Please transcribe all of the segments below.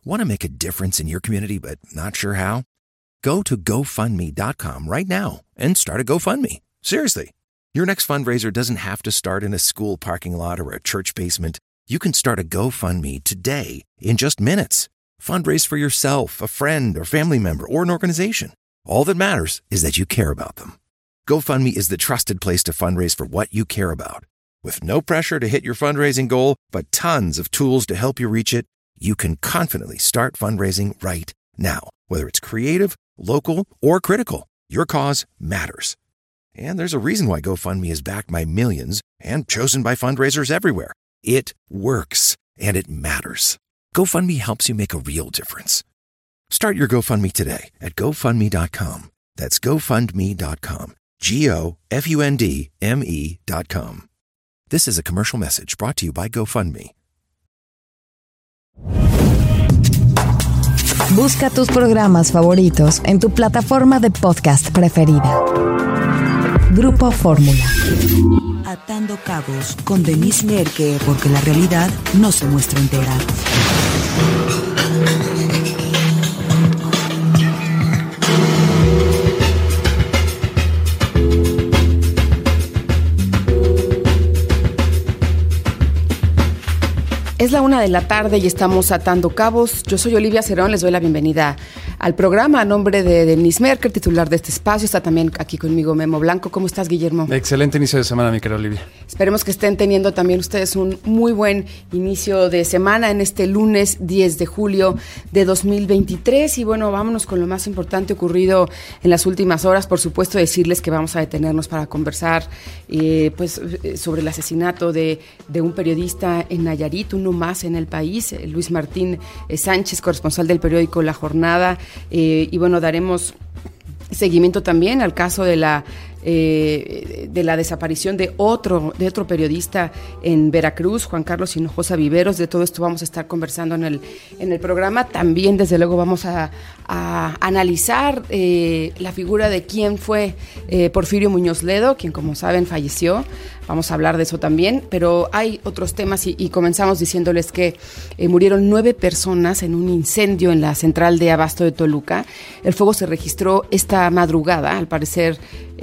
Want to make a difference in your community but not sure how? Go to GoFundMe.com right now and start a GoFundMe. Seriously. Your next fundraiser doesn't have to start in a school parking lot or a church basement. You can start a GoFundMe today in just minutes. Fundraise for yourself, a friend, or family member, or an organization. All that matters is that you care about them. GoFundMe is the trusted place to fundraise for what you care about. With no pressure to hit your fundraising goal, but tons of tools to help you reach it, you can confidently start fundraising right now. Whether it's creative, local, or critical, your cause matters. And there's a reason why GoFundMe is backed by millions and chosen by fundraisers everywhere. It works, and it matters. GoFundMe helps you make a real difference. Start your GoFundMe today at GoFundMe.com. That's GoFundMe.com. GoFundMe.com. This is a commercial message brought to you by GoFundMe. Busca tus programas favoritos en tu plataforma de podcast preferida. Grupo Fórmula. Atando cabos con Denise Merker, porque la realidad no se muestra entera. Es la 1:00 p.m. y estamos atando cabos. Yo soy Olivia Cerón, les doy la bienvenida al programa a nombre de Denise Merker, titular de este espacio. Está también aquí conmigo Memo Blanco. ¿Cómo estás, Guillermo? Excelente inicio de semana, mi querida Olivia. Esperemos que estén teniendo también ustedes un muy buen inicio de semana en este lunes 10 de julio de 2023. Y bueno, vámonos con lo más importante ocurrido en las últimas horas. Por supuesto, decirles que vamos a detenernos para conversar sobre el asesinato de un periodista en Nayarit, uno más en el país, Luis Martín Sánchez, corresponsal del periódico La Jornada, y bueno, daremos seguimiento también al caso de la desaparición de otro periodista en Veracruz, Juan Carlos Hinojosa Viveros. De todo esto vamos a estar conversando en el programa. También, desde luego, vamos a analizar la figura de quién fue Porfirio Muñoz Ledo, quien, como saben, falleció. Vamos a hablar de eso también, pero hay otros temas y comenzamos diciéndoles que murieron 9 personas en un incendio en la central de abasto de Toluca. El fuego se registró esta madrugada, al parecer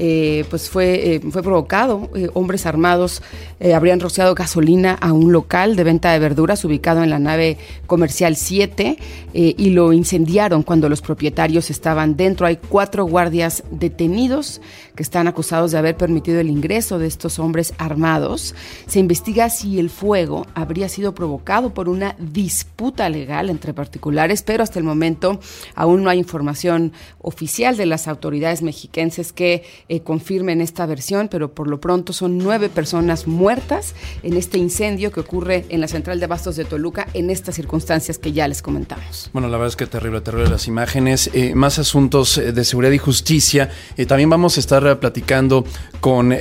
fue provocado. Hombres armados habrían rociado gasolina a un local de venta de verduras ubicado en la nave comercial 7 y lo incendiaron cuando los propietarios estaban dentro. Hay 4 guardias detenidos que están acusados de haber permitido el ingreso de estos hombres armados. Se investiga si el fuego habría sido provocado por una disputa legal entre particulares, pero hasta el momento aún no hay información oficial de las autoridades mexiquenses que confirmen esta versión, pero por lo pronto son 9 personas muertas en este incendio que ocurre en la central de abastos de Toluca en estas circunstancias que ya les comentamos. Bueno, la verdad es que terrible las imágenes. Más asuntos de seguridad y justicia. También vamos a estar platicando con...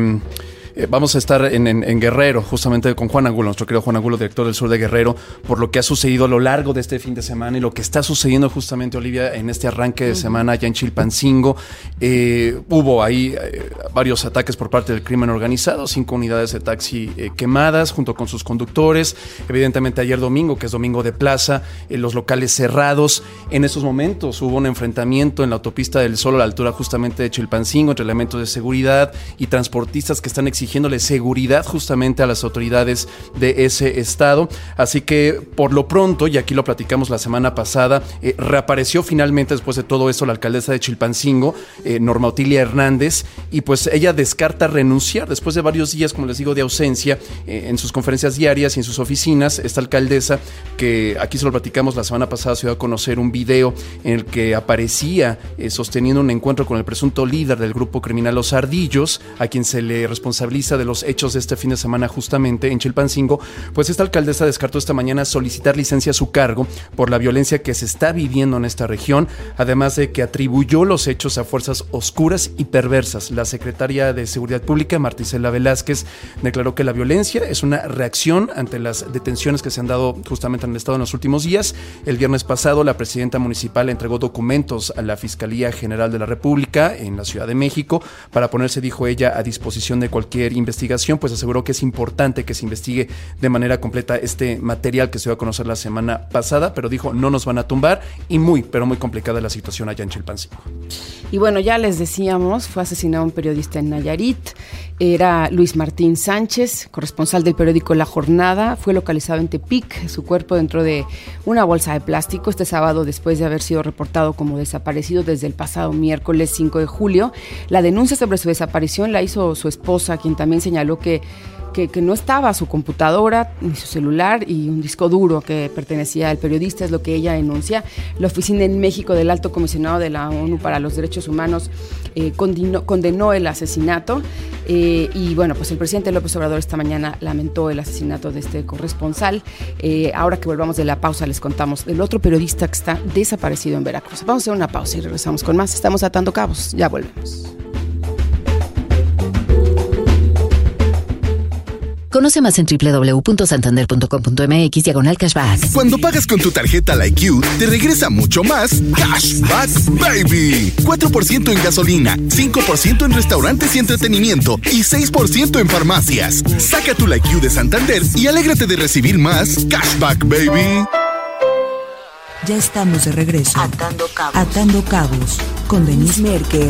Vamos a estar en Guerrero, justamente con Juan Angulo, nuestro querido Juan Angulo, director del Sur de Guerrero, por lo que ha sucedido a lo largo de este fin de semana y lo que está sucediendo justamente, Olivia, en este arranque de semana allá en Chilpancingo. Hubo ahí varios ataques por parte del crimen organizado, 5 unidades de taxi quemadas junto con sus conductores. Evidentemente ayer domingo, que es domingo de plaza, los locales cerrados. En esos momentos hubo un enfrentamiento en la autopista del Sol a la altura justamente de Chilpancingo entre elementos de seguridad y transportistas que están exigiéndole seguridad justamente a las autoridades de ese estado. Así que por lo pronto, y aquí lo platicamos la semana pasada, reapareció finalmente después de todo esto la alcaldesa de Chilpancingo, Norma Otilia Hernández, y pues ella descarta renunciar después de varios días, como les digo, de ausencia en sus conferencias diarias y en sus oficinas. Esta alcaldesa, que aquí se lo platicamos la semana pasada, se dio a conocer un video en el que aparecía sosteniendo un encuentro con el presunto líder del grupo criminal Los Ardillos, a quien se le responsabiliza de los hechos de este fin de semana justamente en Chilpancingo. Pues esta alcaldesa descartó esta mañana solicitar licencia a su cargo por la violencia que se está viviendo en esta región, además de que atribuyó los hechos a fuerzas oscuras y perversas. La secretaria de Seguridad Pública, Marticela Velázquez, declaró que la violencia es una reacción ante las detenciones que se han dado justamente en el estado en los últimos días. El viernes pasado, la presidenta municipal entregó documentos a la Fiscalía General de la República en la Ciudad de México para ponerse, dijo ella, a disposición de cualquier cualquier investigación, pues aseguró que es importante que se investigue de manera completa este material que se dio a conocer la semana pasada, pero dijo, no nos van a tumbar, y pero muy complicada la situación allá en Chilpancingo. Y bueno, ya les decíamos, fue asesinado un periodista en Nayarit, era Luis Martín Sánchez, corresponsal del periódico La Jornada, fue localizado en Tepic, su cuerpo dentro de una bolsa de plástico este sábado después de haber sido reportado como desaparecido desde el pasado miércoles 5 de julio. La denuncia sobre su desaparición la hizo su esposa, quien también señaló que no estaba su computadora ni su celular y un disco duro que pertenecía al periodista, es lo que ella denuncia. La oficina en México del Alto Comisionado de la ONU para los Derechos Humanos condenó el asesinato y bueno, pues el presidente López Obrador esta mañana lamentó el asesinato de este corresponsal. Ahora que volvamos de la pausa les contamos del otro periodista que está desaparecido en Veracruz. Vamos a hacer una pausa y regresamos con más. Estamos atando cabos, ya volvemos. Conoce más en www.santander.com.mx/cashback. Cuando pagas con tu tarjeta LikeU, te regresa mucho más Cashback Baby. 4% en gasolina, 5% en restaurantes y entretenimiento y 6% en farmacias. Saca tu LikeU de Santander y alégrate de recibir más Cashback Baby. Ya estamos de regreso. Atando Cabos con Denise Merker.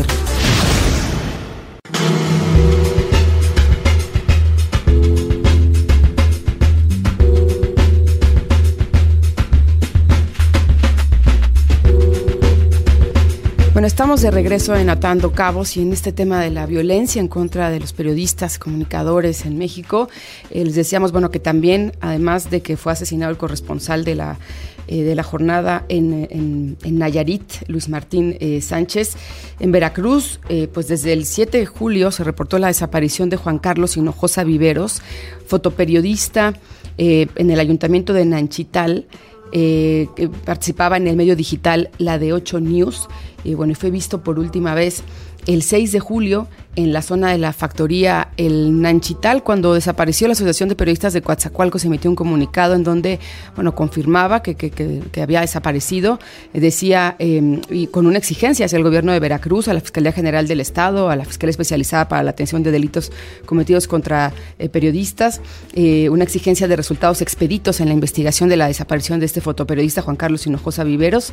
Bueno, estamos de regreso en Atando Cabos y en este tema de la violencia en contra de los periodistas, comunicadores en México. Les decíamos, bueno, que también, además de que fue asesinado el corresponsal de la jornada en Nayarit, Luis Martín Sánchez, en Veracruz, pues desde el 7 de julio se reportó la desaparición de Juan Carlos Hinojosa Viveros, fotoperiodista en el ayuntamiento de Nanchital, que participaba en el medio digital La de 8 News, y bueno, fue visto por última vez el 6 de julio en la zona de la factoría El Nanchital. Cuando desapareció la Asociación de Periodistas de Coatzacoalcos, se emitió un comunicado en donde, bueno, confirmaba que había desaparecido, decía, y con una exigencia hacia el gobierno de Veracruz, a la Fiscalía General del Estado, a la Fiscalía Especializada para la Atención de Delitos Cometidos contra Periodistas, una exigencia de resultados expeditos en la investigación de la desaparición de este fotoperiodista Juan Carlos Hinojosa Viveros,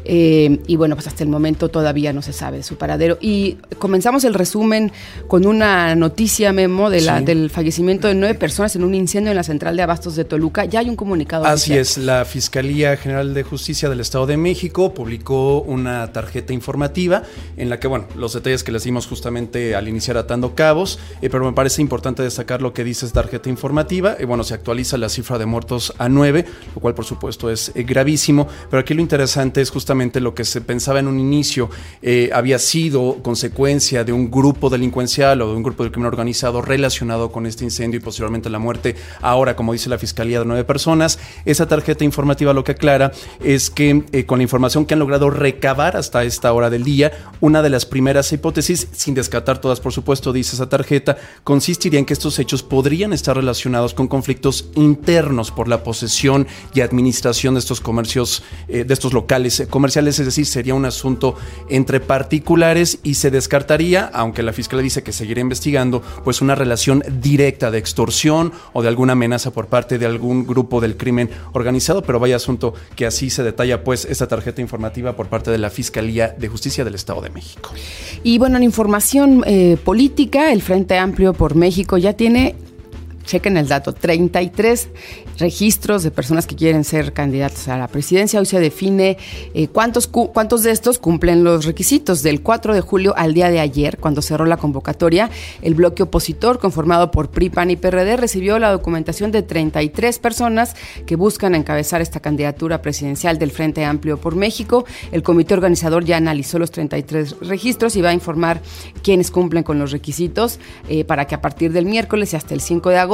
y bueno, pues hasta el momento todavía no se sabe de su paradero. Y comenzamos el resumen con una noticia, Memo, del fallecimiento de 9 personas en un incendio en la central de abastos de Toluca. Ya hay un comunicado. Así es, la Fiscalía General de Justicia del Estado de México publicó una tarjeta informativa en la que, bueno, los detalles que les dimos justamente al iniciar Atando Cabos, pero me parece importante destacar lo que dice esta tarjeta informativa. Bueno, se actualiza la cifra de muertos a 9, lo cual por supuesto es gravísimo, pero aquí lo interesante es justamente lo que se pensaba en un inicio, había sido consecuencia de un grupo delincuencial o de un grupo de crimen organizado relacionado con este incendio y posteriormente la muerte, ahora, como dice la Fiscalía, de 9 personas. Esa tarjeta informativa lo que aclara es que con la información que han logrado recabar hasta esta hora del día, una de las primeras hipótesis, sin descartar todas por supuesto, dice esa tarjeta, consistiría en que estos hechos podrían estar relacionados con conflictos internos por la posesión y administración de estos comercios, de estos locales comerciales, es decir, sería un asunto entre particulares y se descartaría, aunque la Fiscalía dice que seguirá investigando, pues una relación directa de extorsión o de alguna amenaza por parte de algún grupo del crimen organizado, pero vaya asunto que así se detalla pues esta tarjeta informativa por parte de la Fiscalía de Justicia del Estado de México. Y bueno, en información política, el Frente Amplio por México ya tiene, chequen el dato, 33 registros de personas que quieren ser candidatos a la presidencia. Hoy se define cuántos de estos cumplen los requisitos. Del 4 de julio al día de ayer, cuando cerró la convocatoria, el bloque opositor, conformado por PRI, PAN y PRD, recibió la documentación de 33 personas que buscan encabezar esta candidatura presidencial del Frente Amplio por México. El comité organizador ya analizó los 33 registros y va a informar quiénes cumplen con los requisitos para que a partir del miércoles y hasta el 5 de agosto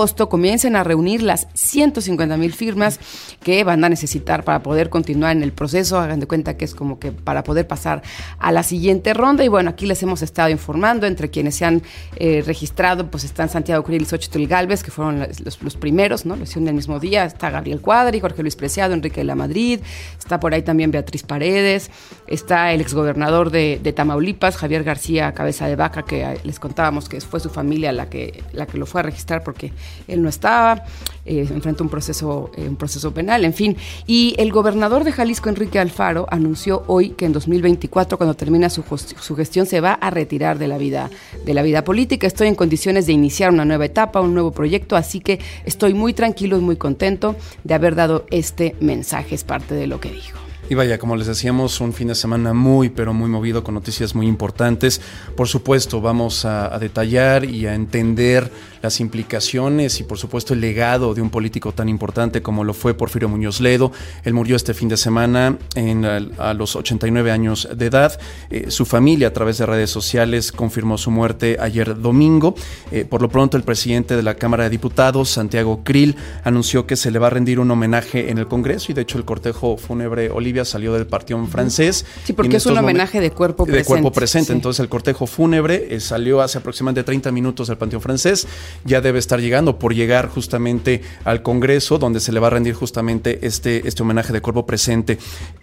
agosto comiencen a reunir las 150,000 firmas que van a necesitar para poder continuar en el proceso. Hagan de cuenta que es como que para poder pasar a la siguiente ronda. Y bueno, aquí les hemos estado informando, entre quienes se han registrado, pues están Santiago Krill y Xóchitl Gálvez, que fueron los primeros, ¿no? Lo hicieron el mismo día. Está Gabriel Cuadri, Jorge Luis Preciado, Enrique de la Madrid, está por ahí también Beatriz Paredes, está el exgobernador de Tamaulipas, Javier García Cabeza de Vaca, que les contábamos que fue su familia la que lo fue a registrar porque él no estaba, enfrentó un proceso penal, en fin. Y el gobernador de Jalisco, Enrique Alfaro, anunció hoy que en 2024, cuando termina su gestión, se va a retirar de la vida política. Estoy en condiciones de iniciar una nueva etapa, un nuevo proyecto, así que estoy muy tranquilo y muy contento de haber dado este mensaje, es parte de lo que dijo. Y vaya, como les decíamos, un fin de semana muy, pero muy movido, con noticias muy importantes. Por supuesto, vamos a detallar y a entender las implicaciones y, por supuesto, el legado de un político tan importante como lo fue Porfirio Muñoz Ledo. Él murió este fin de semana a los 89 años de edad. Su familia, a través de redes sociales, confirmó su muerte ayer domingo. Por lo pronto, el presidente de la Cámara de Diputados, Santiago Krill, anunció que se le va a rendir un homenaje en el Congreso, y de hecho el cortejo fúnebre Olivia salió del Panteón Francés. Sí, porque es un homenaje de cuerpo presente. De cuerpo presente, sí. Entonces el cortejo fúnebre salió hace aproximadamente 30 minutos del Panteón Francés. Ya debe estar llegando, por llegar justamente al Congreso, donde se le va a rendir justamente este homenaje de cuerpo presente.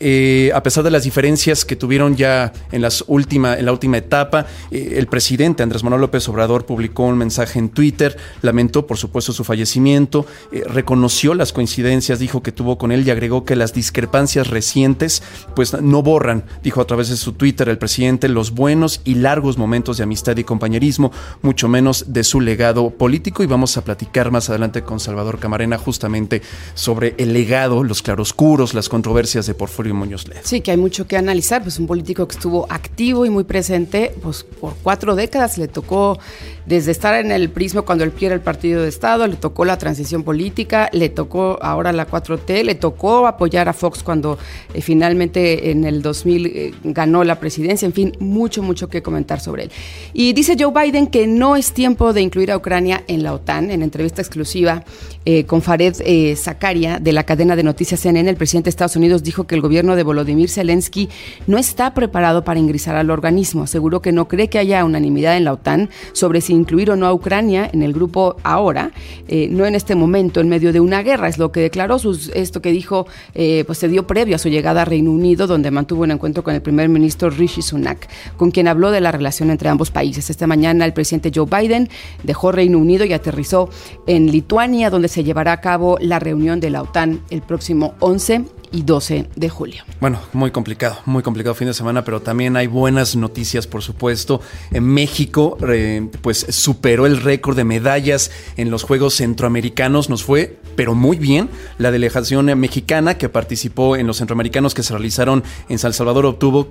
A pesar de las diferencias que tuvieron ya en la última etapa, el presidente Andrés Manuel López Obrador publicó un mensaje en Twitter, lamentó por supuesto su fallecimiento, reconoció las coincidencias, dijo que tuvo con él, y agregó que las discrepancias recientes pues no borran, dijo a través de su Twitter el presidente, los buenos y largos momentos de amistad y compañerismo, mucho menos de su legado político. Y vamos a platicar más adelante con Salvador Camarena justamente sobre el legado, los claroscuros, las controversias de Porfirio Muñoz Ledo. Sí, que hay mucho que analizar, pues un político que estuvo activo y muy presente pues por 4 décadas. Le tocó desde estar en el PRIsmo cuando el PRI era el partido de Estado, le tocó la transición política, le tocó ahora la 4T, le tocó apoyar a Fox cuando finalmente en el 2000 ganó la presidencia. En fin, mucho que comentar sobre él. Y dice Joe Biden que no es tiempo de incluir a Ucrania en la OTAN. En entrevista exclusiva con Fareed Zakaria de la cadena de noticias CNN, el presidente de Estados Unidos dijo que el gobierno de Volodymyr Zelensky no está preparado para ingresar al organismo. Aseguró que no cree que haya unanimidad en la OTAN sobre si incluir o no a Ucrania en el grupo ahora, no en este momento, en medio de una guerra. Es lo que declaró. Esto que dijo pues se dio previo a su llegada a Reino Unido, donde mantuvo un encuentro con el primer ministro Rishi Sunak, con quien habló de la relación entre ambos países. Esta mañana el presidente Joe Biden dejó Reino Unido y aterrizó en Lituania, donde se llevará a cabo la reunión de la OTAN el próximo 11 y 12 de julio. Bueno, muy complicado fin de semana, pero también hay buenas noticias, por supuesto. En México, pues superó el récord de medallas en los Juegos Centroamericanos. Nos fue, pero muy bien. La delegación mexicana que participó en los centroamericanos que se realizaron en San Salvador obtuvo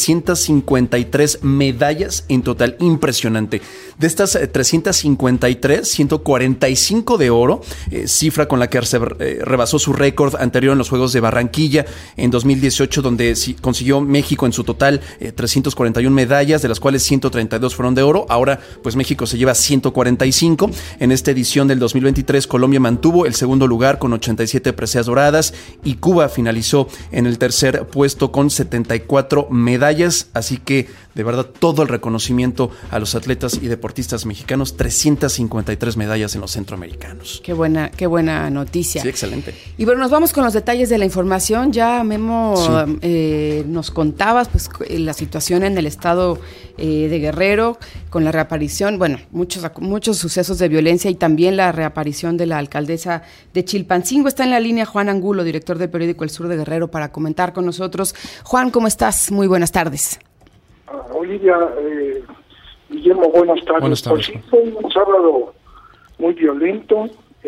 353 medallas en total. Impresionante. De estas 353, 145 de oro, cifra con la que se rebasó su récord anterior en los Juegos de Barranquilla en 2018, donde consiguió México en su total 341 medallas, de las cuales 132 fueron de oro. Ahora pues México se lleva 145. En esta edición del 2023 Colombia mantuvo el segundo lugar con 87 preseas doradas y Cuba finalizó en el tercer puesto con 74 medallas. Así que de verdad todo el reconocimiento a los atletas y deportistas mexicanos. 353 medallas en los centroamericanos. Qué buena noticia. Sí, excelente. Y bueno, nos vamos con los detalles de la información. Ya, Memo, sí. Nos contabas pues la situación en el estado de Guerrero con la reaparición, bueno, muchos sucesos de violencia y también la reaparición de la alcaldesa de Chilpancingo. Está en la línea Juan Angulo, director del periódico El Sur de Guerrero, para comentar con nosotros. Juan, ¿cómo estás? Muy buenas tardes. Olivia, Guillermo, buenas tardes. Buenas tardes. Pues sí, fue un sábado muy violento.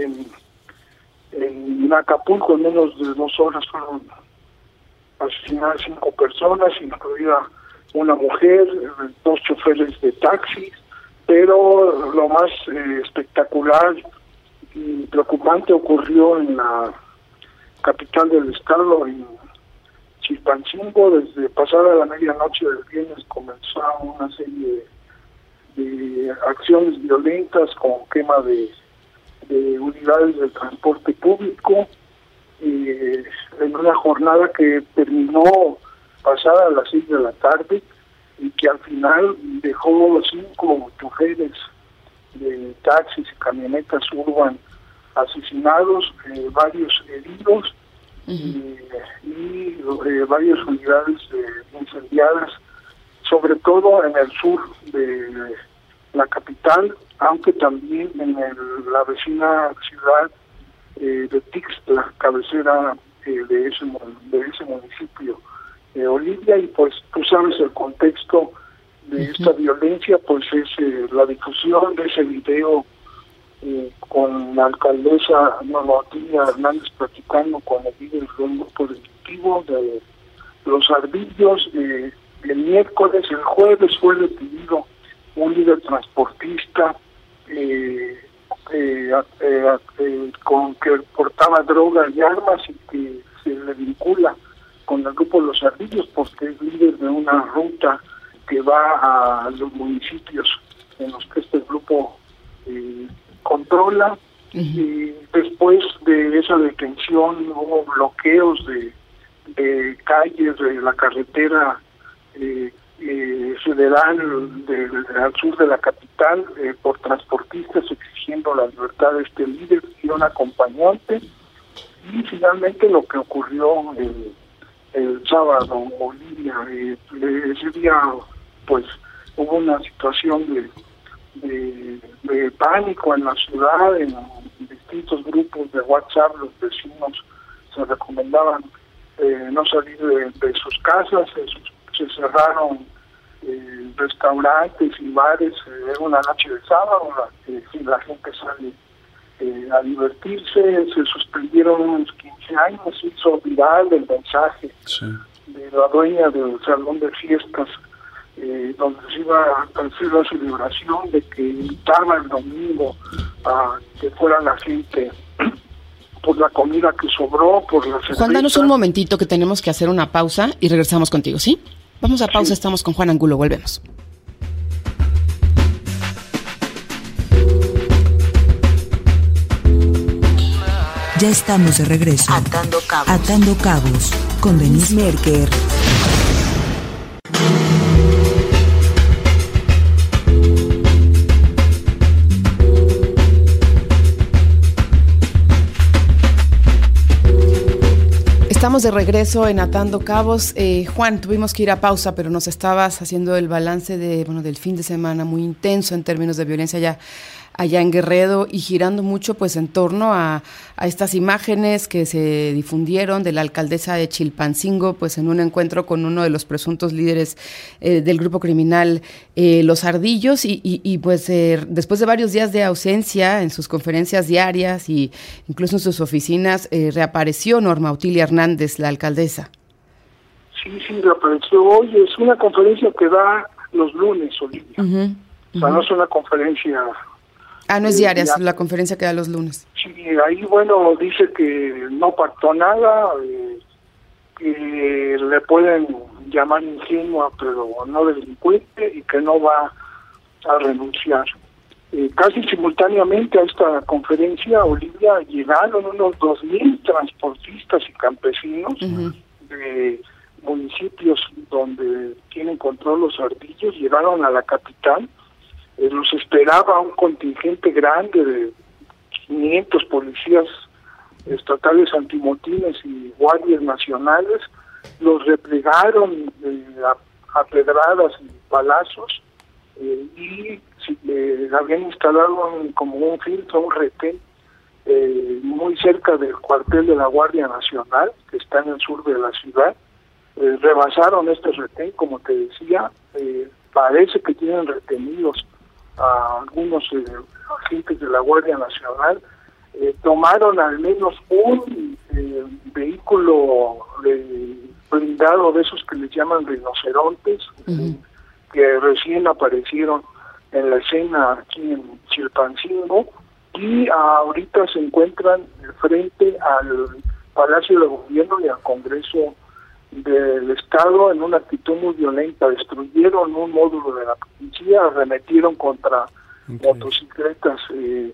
En Acapulco, en menos de 2 horas fueron asesinadas 5 personas, incluida una mujer, 2 choferes de taxi, pero lo más espectacular y preocupante ocurrió en la capital del estado, en Chilpancingo. Desde pasada la medianoche del viernes comenzaron una serie de acciones violentas con quema de de unidades del transporte público, en una jornada que terminó pasada a las 6 de la tarde y que al final dejó 5 choferes de taxis y camionetas urban asesinados, varios heridos y varias unidades incendiadas, sobre todo en el sur de la capital, aunque también en la vecina ciudad de Tixla, cabecera de ese municipio. Olivia, y pues tú sabes el contexto de esta violencia, pues es la difusión de ese video con la alcaldesa Normativa Hernández platicando con el líder de un grupo delictivo de Los Ardillos. El miércoles, el jueves fue detenido un líder transportista con que portaba drogas y armas y que se le vincula con el grupo Los Ardillos porque es líder de una ruta que va a los municipios en los que este grupo controla. Y después de esa detención hubo bloqueos de calles de la carretera federal al sur de la capital por transportistas exigiendo la libertad de este líder y un acompañante. Y finalmente lo que ocurrió el sábado, Olivia, ese día pues hubo una situación de pánico en la ciudad, en distintos grupos de WhatsApp los vecinos se recomendaban no salir de sus casas, se cerraron restaurantes y bares, era una noche de sábado, la gente sale a divertirse, se suspendieron unos 15 años, se hizo viral el mensaje de la dueña del salón de fiestas, donde se iba a hacer la celebración de que invitaba el domingo a que fuera la gente por la comida que sobró, por la cerveza. Juan, danos un momentito que tenemos que hacer una pausa y regresamos contigo, ¿sí? Vamos a pausa, estamos con Juan Angulo, volvemos. Ya estamos de regreso. Atando Cabos con Denise Merker. Estamos de regreso en Atando Cabos. Juan, tuvimos que ir a pausa, pero nos estabas haciendo el balance del fin de semana muy intenso en términos de violencia allá en Guerrero y girando mucho pues en torno a estas imágenes que se difundieron de la alcaldesa de Chilpancingo pues en un encuentro con uno de los presuntos líderes del grupo criminal Los Ardillos y pues después de varios días de ausencia en sus conferencias diarias y incluso en sus oficinas reapareció Norma Otilia Hernández, la alcaldesa. Sí, reapareció hoy. Es una conferencia que da los lunes, Olivia. O sea, no es una conferencia... no es diaria, es la conferencia que da los lunes. Sí, ahí, dice que no pactó nada, que le pueden llamar ingenua, pero no delincuente, y que no va a renunciar. Casi simultáneamente a esta conferencia, Olivia, llegaron unos 2,000 transportistas y campesinos de municipios donde tienen control Los Ardillos, llegaron a la capital. Los esperaba un contingente grande de 500 policías estatales antimotines y guardias nacionales. Los replegaron a pedradas y palazos y habían instalado como un filtro, un retén muy cerca del cuartel de la Guardia Nacional, que está en el sur de la ciudad. Rebasaron este retén, como te decía, parece que tienen retenidos a algunos agentes de la Guardia Nacional. Tomaron al menos un vehículo blindado de esos que les llaman rinocerontes, que recién aparecieron en la escena aquí en Chilpancingo, y ahorita se encuentran frente al Palacio de Gobierno y al Congreso del Estado en una actitud muy violenta. Destruyeron un módulo de la policía, arremetieron contra motocicletas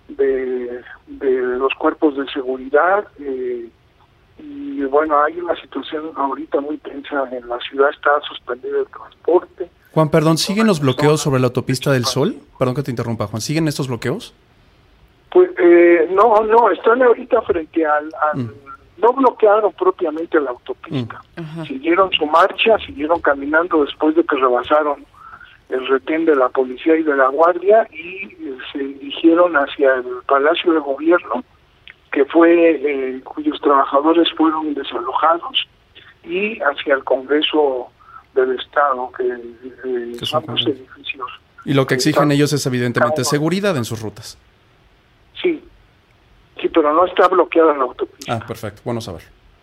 de los cuerpos de seguridad. Y bueno, hay una situación ahorita muy tensa en la ciudad, está suspendido el transporte. Juan, perdón, ¿siguen los bloqueos sobre la autopista del Sol? Perdón que te interrumpa, Juan, ¿siguen estos bloqueos? Pues no, están ahorita frente al no bloquearon propiamente la autopista. Siguieron su marcha, siguieron caminando después de que rebasaron el retén de la policía y de la guardia y se dirigieron hacia el Palacio de Gobierno, que fue cuyos trabajadores fueron desalojados, y hacia el Congreso del Estado, que son los edificios. Y lo que exigen ellos es evidentemente seguridad en sus rutas. Sí, pero no está bloqueada la autopista. Ah, perfecto, bueno saber.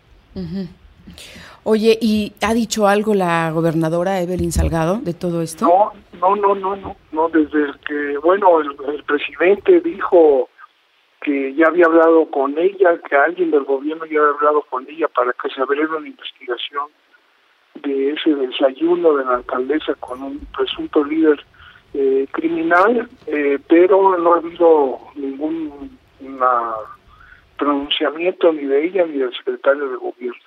Oye, ¿y ha dicho algo la gobernadora Evelyn Salgado de todo esto? No, desde que, bueno, el presidente dijo que ya había hablado con ella, que alguien del gobierno ya había hablado con ella para que se abriera una investigación de ese desayuno de la alcaldesa con un presunto líder criminal, pero no ha habido ningún pronunciamiento ni de ella ni del secretario de gobierno.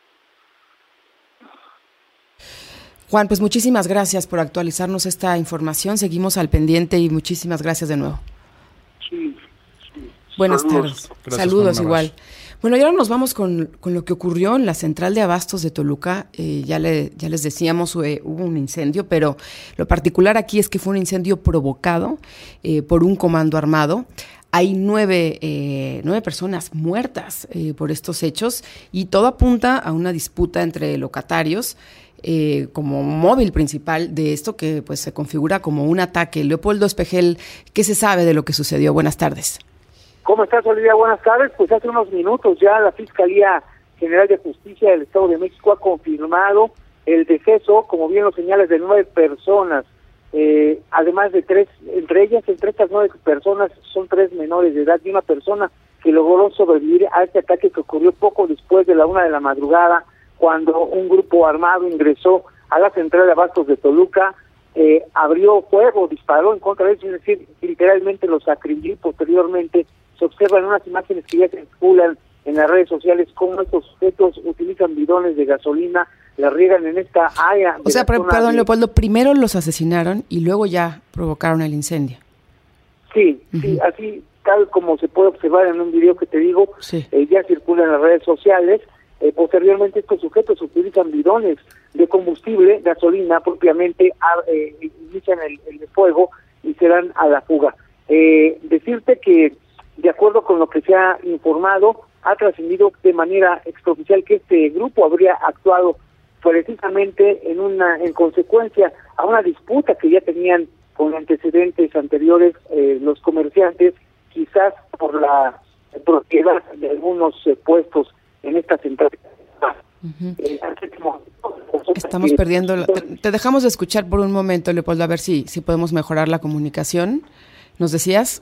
Juan, pues muchísimas gracias por actualizarnos esta información, seguimos al pendiente y muchísimas gracias de nuevo. Sí. Buenas tardes. Saludos igual. Bueno, y ahora nos vamos con lo que ocurrió en la central de abastos de Toluca. Ya les decíamos, hubo un incendio, pero lo particular aquí es que fue un incendio provocado por un comando armado. Hay 9 personas muertas por estos hechos y todo apunta a una disputa entre locatarios como móvil principal de esto que pues se configura como un ataque. Leopoldo Espejel, ¿qué se sabe de lo que sucedió? Buenas tardes. ¿Cómo estás, Olivia? Buenas tardes. Pues hace unos minutos ya la Fiscalía General de Justicia del Estado de México ha confirmado el deceso, como bien lo señalas, de 9 personas, además de 3, entre estas 9 personas son 3 menores de edad y una persona que logró sobrevivir a este ataque que ocurrió poco después de la 1 de la madrugada, cuando un grupo armado ingresó a la central de abastos de Toluca, abrió fuego, disparó en contra de ellos, es decir, literalmente los acribilló. Posteriormente se observan unas imágenes que ya circulan en las redes sociales cómo estos sujetos utilizan bidones de gasolina, la riegan en esta área. O sea, perdón, Leopoldo, primero los asesinaron y luego ya provocaron el incendio. Sí, así tal como se puede observar en un video que te digo, ya circula en las redes sociales. Posteriormente estos sujetos utilizan bidones de combustible, gasolina propiamente, inician el fuego y se dan a la fuga. Decirte que, de acuerdo con lo que se ha informado, ha trascendido de manera extraoficial que este grupo habría actuado precisamente en consecuencia a una disputa que ya tenían con antecedentes anteriores los comerciantes, quizás por la propiedad de algunos puestos en esta central. Estamos perdiendo. Te dejamos de escuchar por un momento, Leopoldo, a ver si podemos mejorar la comunicación. ¿Nos decías?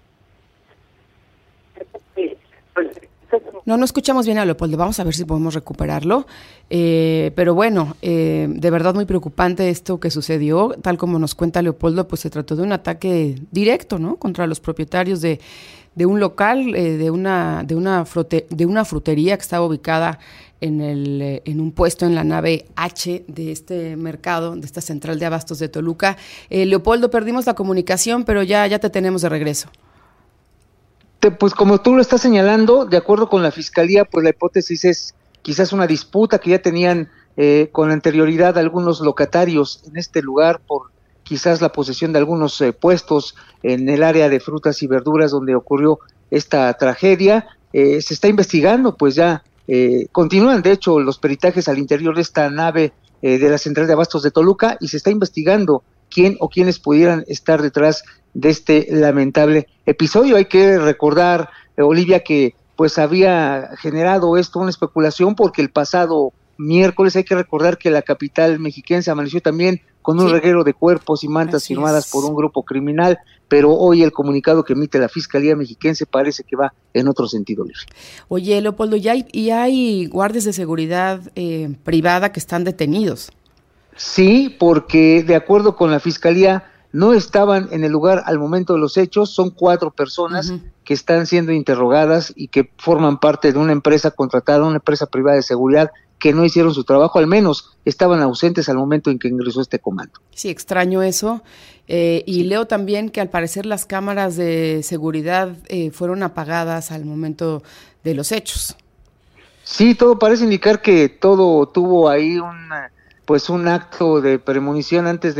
No escuchamos bien a Leopoldo, vamos a ver si podemos recuperarlo, pero bueno, de verdad muy preocupante esto que sucedió, tal como nos cuenta Leopoldo, pues se trató de un ataque directo, ¿no?, contra los propietarios de un local, de una frutería que estaba ubicada en un puesto en la nave H de este mercado, de esta central de abastos de Toluca. Leopoldo, perdimos la comunicación, pero ya te tenemos de regreso. Pues como tú lo estás señalando, de acuerdo con la Fiscalía, pues la hipótesis es quizás una disputa que ya tenían con anterioridad algunos locatarios en este lugar por quizás la posesión de algunos puestos en el área de frutas y verduras donde ocurrió esta tragedia. Se está investigando, pues ya continúan de hecho los peritajes al interior de esta nave de la central de abastos de Toluca y se está investigando quién o quiénes pudieran estar detrás de este lamentable episodio. Hay que recordar, Olivia, que pues había generado esto una especulación porque el pasado miércoles hay que recordar que la capital mexiquense amaneció también con un reguero de cuerpos y mantas firmadas por un grupo criminal, pero hoy el comunicado que emite la Fiscalía mexiquense parece que va en otro sentido, Olivia. Oye, Leopoldo, ya hay guardias de seguridad privada que están detenidos. Sí, porque de acuerdo con la Fiscalía no estaban en el lugar al momento de los hechos. Son 4 personas que están siendo interrogadas y que forman parte de una empresa contratada, una empresa privada de seguridad, que no hicieron su trabajo, al menos estaban ausentes al momento en que ingresó este comando. Sí, extraño eso. Y leo también que al parecer las cámaras de seguridad fueron apagadas al momento de los hechos. Sí, todo parece indicar que todo tuvo ahí un acto de premonición antes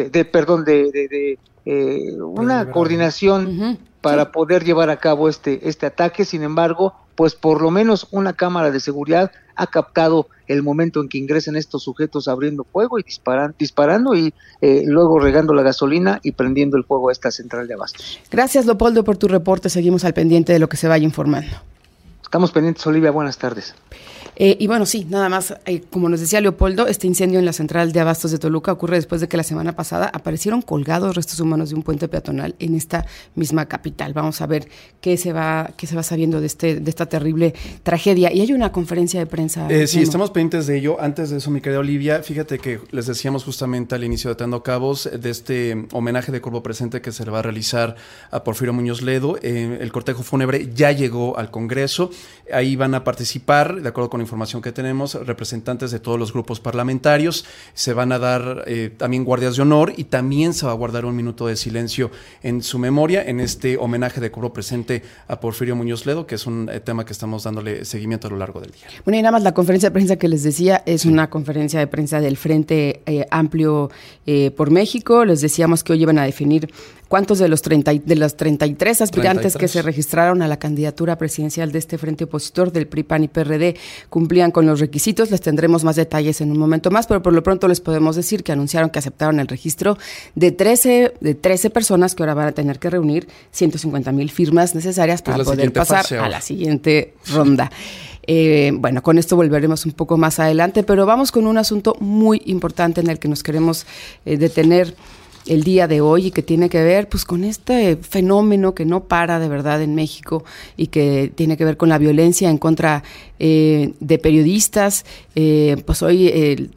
de una coordinación para poder llevar a cabo este ataque. Sin embargo, pues por lo menos una cámara de seguridad ha captado el momento en que ingresan estos sujetos abriendo fuego y disparando y luego regando la gasolina y prendiendo el fuego a esta central de abastos. Gracias, Leopoldo, por tu reporte. Seguimos al pendiente de lo que se vaya informando. Estamos pendientes, Olivia. Buenas tardes. Y bueno, sí, nada más, como nos decía Leopoldo, este incendio en la central de abastos de Toluca ocurre después de que la semana pasada aparecieron colgados restos humanos de un puente peatonal en esta misma capital. Vamos a ver qué se va sabiendo de esta terrible tragedia. Y hay una conferencia de prensa. Sí, estamos pendientes de ello. Antes de eso, mi querida Olivia, fíjate que les decíamos justamente al inicio de Atando Cabos de este homenaje de cuerpo presente que se le va a realizar a Porfirio Muñoz Ledo. El cortejo fúnebre ya llegó al Congreso. Ahí van a participar, de acuerdo con información que tenemos, representantes de todos los grupos parlamentarios. Se van a dar también guardias de honor y también se va a guardar un minuto de silencio en su memoria en este homenaje de cuerpo presente a Porfirio Muñoz Ledo, que es un tema que estamos dándole seguimiento a lo largo del día. Bueno, y nada más la conferencia de prensa que les decía es una conferencia de prensa del Frente Amplio por México. Les decíamos que hoy iban a definir cuántos de los 33 aspirantes que se registraron a la candidatura presidencial de este frente opositor del PRI, PAN y PRD cumplían con los requisitos. Les tendremos más detalles en un momento más, pero por lo pronto les podemos decir que anunciaron que aceptaron el registro de 13 personas que ahora van a tener que reunir 150,000 firmas necesarias para poder pasar a la siguiente ronda. Bueno, con esto volveremos un poco más adelante, pero vamos con un asunto muy importante en el que nos queremos detener el día de hoy y que tiene que ver pues con este fenómeno que no para de verdad en México y que tiene que ver con la violencia en contra de periodistas. Pues hoy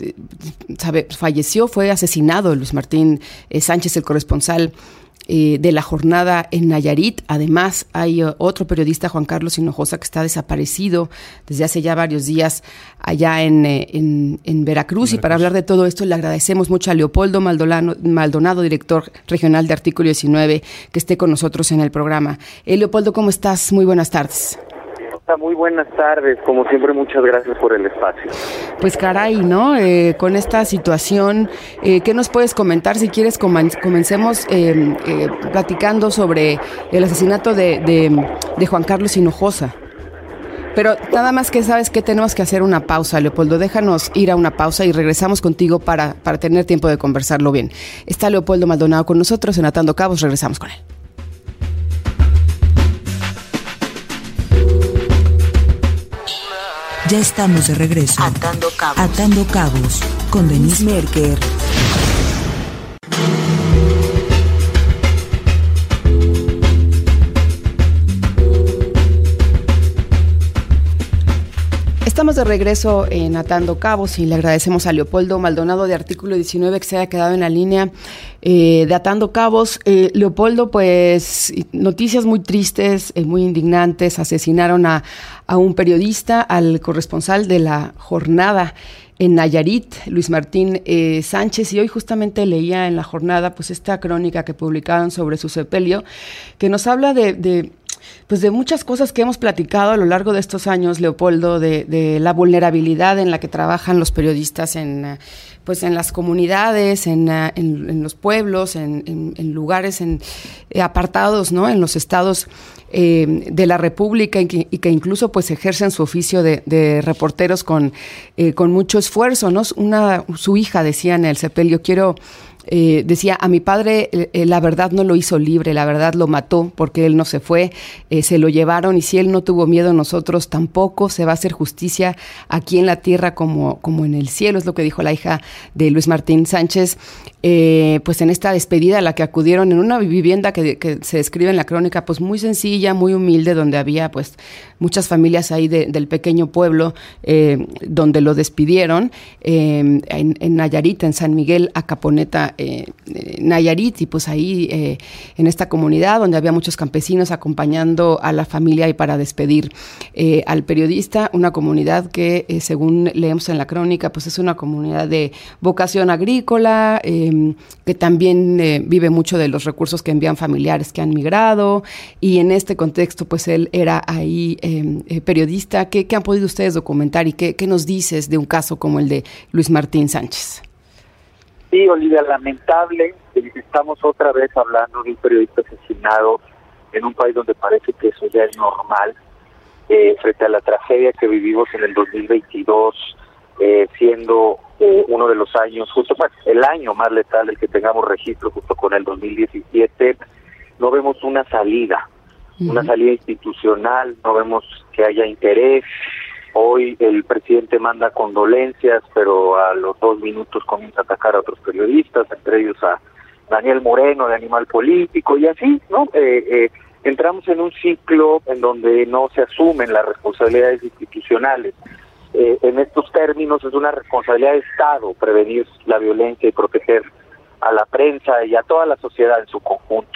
fue asesinado Luis Martín Sánchez, el corresponsal de La Jornada en Nayarit. Además, hay otro periodista, Juan Carlos Hinojosa, que está desaparecido desde hace ya varios días allá en Veracruz. Y para hablar de todo esto, le agradecemos mucho a Leopoldo Maldonado, director regional de Artículo 19, que esté con nosotros en el programa. Leopoldo, ¿cómo estás? Muy buenas tardes. Muy buenas tardes, como siempre, muchas gracias por el espacio. Pues caray, ¿no? Con esta situación, ¿qué nos puedes comentar? Si quieres, comencemos platicando sobre el asesinato de Juan Carlos Hinojosa. Pero nada más que sabes que tenemos que hacer una pausa, Leopoldo. Déjanos ir a una pausa y regresamos contigo para tener tiempo de conversarlo bien. Está Leopoldo Maldonado con nosotros en Atando Cabos. Regresamos con él. Ya estamos de regreso. Atando Cabos con Denise Merker. Estamos de regreso en Atando Cabos y le agradecemos a Leopoldo Maldonado de Artículo 19 que se haya quedado en la línea de Atando Cabos. Leopoldo, pues noticias muy tristes, muy indignantes. Asesinaron a un periodista, al corresponsal de La Jornada en Nayarit, Luis Martín Sánchez, y hoy justamente leía en La Jornada pues esta crónica que publicaron sobre su sepelio, que nos habla de muchas cosas que hemos platicado a lo largo de estos años, Leopoldo, de la vulnerabilidad en la que trabajan los periodistas en las comunidades, en los pueblos, en lugares apartados, ¿no? En los estados de la República y que incluso pues ejercen su oficio de reporteros con mucho esfuerzo, ¿no? Su hija decía en el sepelio, decía, a mi padre la verdad no lo hizo libre, la verdad lo mató porque él no se fue, se lo llevaron, y si él no tuvo miedo, nosotros tampoco. Se va a hacer justicia aquí en la tierra como en el cielo, es lo que dijo la hija de Luis Martín Sánchez, pues en esta despedida a la que acudieron en una vivienda que se describe en la crónica, pues muy sencilla, muy humilde, donde había pues muchas familias ahí del pequeño pueblo donde lo despidieron, en Nayarit, en San Miguel Acaponeta, Nayarit, y pues ahí en esta comunidad donde había muchos campesinos acompañando a la familia y para despedir al periodista, una comunidad que según leemos en la crónica, pues es una comunidad de vocación agrícola, que también vive mucho de los recursos que envían familiares que han migrado, y en este contexto pues él era ahí periodista. ¿Qué han podido ustedes documentar y qué nos dices de un caso como el de Luis Martín Sánchez? Sí, Olivia, lamentable, estamos otra vez hablando de un periodista asesinado en un país donde parece que eso ya es normal, frente a la tragedia que vivimos en el 2022, siendo uno de los años, el año más letal del que tengamos registro, junto con el 2017, no vemos una salida institucional, no vemos que haya interés. Hoy el presidente manda condolencias, pero a los 2 minutos comienza a atacar a otros periodistas, entre ellos a Daniel Moreno de Animal Político, y así, ¿no? Entramos en un ciclo en donde no se asumen las responsabilidades institucionales. En estos términos es una responsabilidad de Estado prevenir la violencia y proteger a la prensa y a toda la sociedad en su conjunto.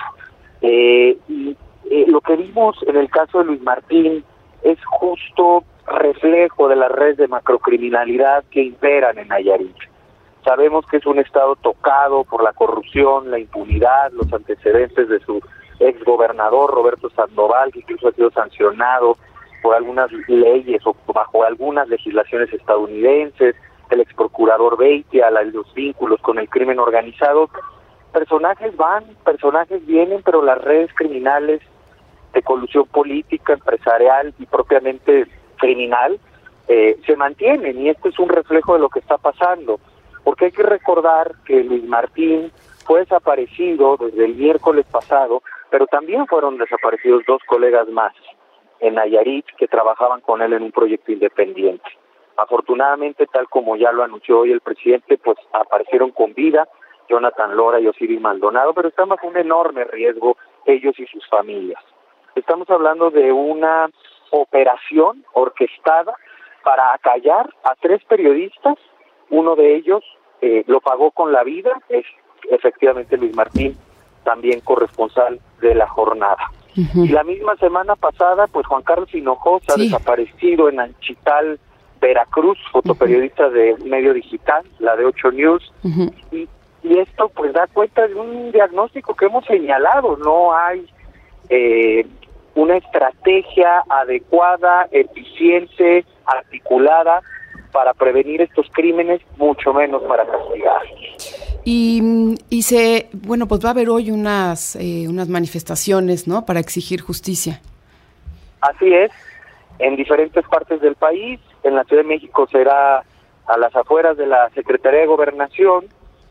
Lo que vimos en el caso de Luis Martín es justo reflejo de las redes de macrocriminalidad que imperan en Nayarit. Sabemos que es un estado tocado por la corrupción, la impunidad, los antecedentes de su exgobernador Roberto Sandoval, que incluso ha sido sancionado por algunas leyes o bajo algunas legislaciones estadounidenses, el exprocurador Beitia, los vínculos con el crimen organizado. Personajes van, personajes vienen, pero las redes criminales de colusión política, empresarial y propiamente criminal se mantienen, y esto es un reflejo de lo que está pasando, porque hay que recordar que Luis Martín fue desaparecido desde el miércoles pasado, pero también fueron desaparecidos 2 colegas más en Nayarit que trabajaban con él en un proyecto independiente. Afortunadamente, tal como ya lo anunció hoy el presidente, pues aparecieron con vida Jonathan Lora y Osiris Maldonado, pero están bajo un enorme riesgo ellos y sus familias. Estamos hablando de una operación orquestada para acallar a 3 periodistas. Uno de ellos lo pagó con la vida, es efectivamente Luis Martín, también corresponsal de La Jornada. Y la misma semana pasada, pues Juan Carlos Hinojosa, desaparecido en Anchital, Veracruz, fotoperiodista de medio digital, la de 8 News, y esto pues da cuenta de un diagnóstico que hemos señalado. No hay una estrategia adecuada, eficiente, articulada para prevenir estos crímenes, mucho menos para castigar. Y pues va a haber hoy unas manifestaciones, ¿no?, para exigir justicia. Así es, en diferentes partes del país. En la Ciudad de México será a las afueras de la Secretaría de Gobernación.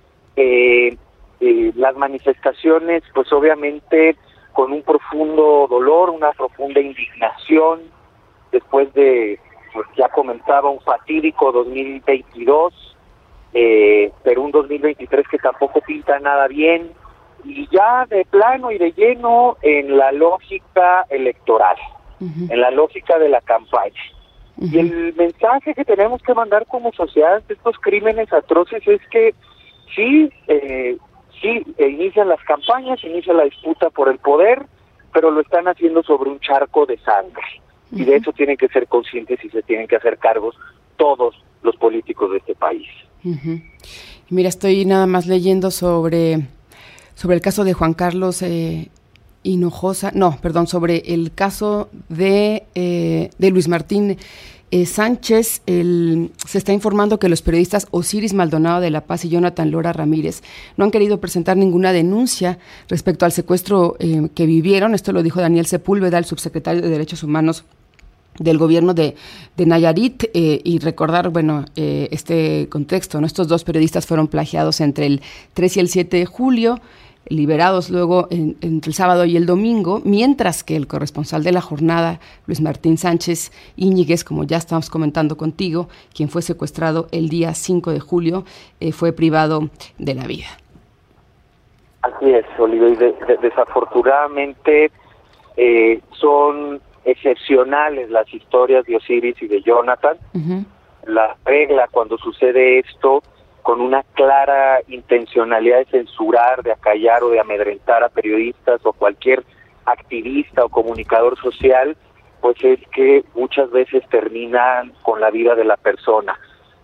Las manifestaciones, pues obviamente con un profundo dolor, una profunda indignación, después de, pues ya comentaba, un fatídico 2022, pero un 2023 que tampoco pinta nada bien, y ya de plano y de lleno en la lógica electoral, en la lógica de la campaña. Y el mensaje que tenemos que mandar como sociedad de estos crímenes atroces es que sí, inician las campañas, inicia la disputa por el poder, pero lo están haciendo sobre un charco de sangre. Y de eso tienen que ser conscientes y se tienen que hacer cargos todos los políticos de este país. Mira, estoy nada más leyendo sobre el caso de Juan Carlos Hinojosa, sobre el caso de Luis Martín Sánchez. Se está informando que los periodistas Osiris Maldonado de La Paz y Jonathan Lora Ramírez no han querido presentar ninguna denuncia respecto al secuestro que vivieron. Esto lo dijo Daniel Sepúlveda, el subsecretario de Derechos Humanos del gobierno de Nayarit, y recordar, este contexto, ¿no? Estos 2 periodistas fueron plagiados entre el 3 y el 7 de julio, liberados luego entre el sábado y el domingo, mientras que el corresponsal de La Jornada, Luis Martín Sánchez Íñiguez, como ya estamos comentando contigo, quien fue secuestrado el día 5 de julio, fue privado de la vida. Así es, Olivia, y desafortunadamente son excepcionales las historias de Osiris y de Jonathan. La regla cuando sucede esto con una clara intencionalidad de censurar, de acallar o de amedrentar a periodistas o cualquier activista o comunicador social, pues es que muchas veces terminan con la vida de la persona.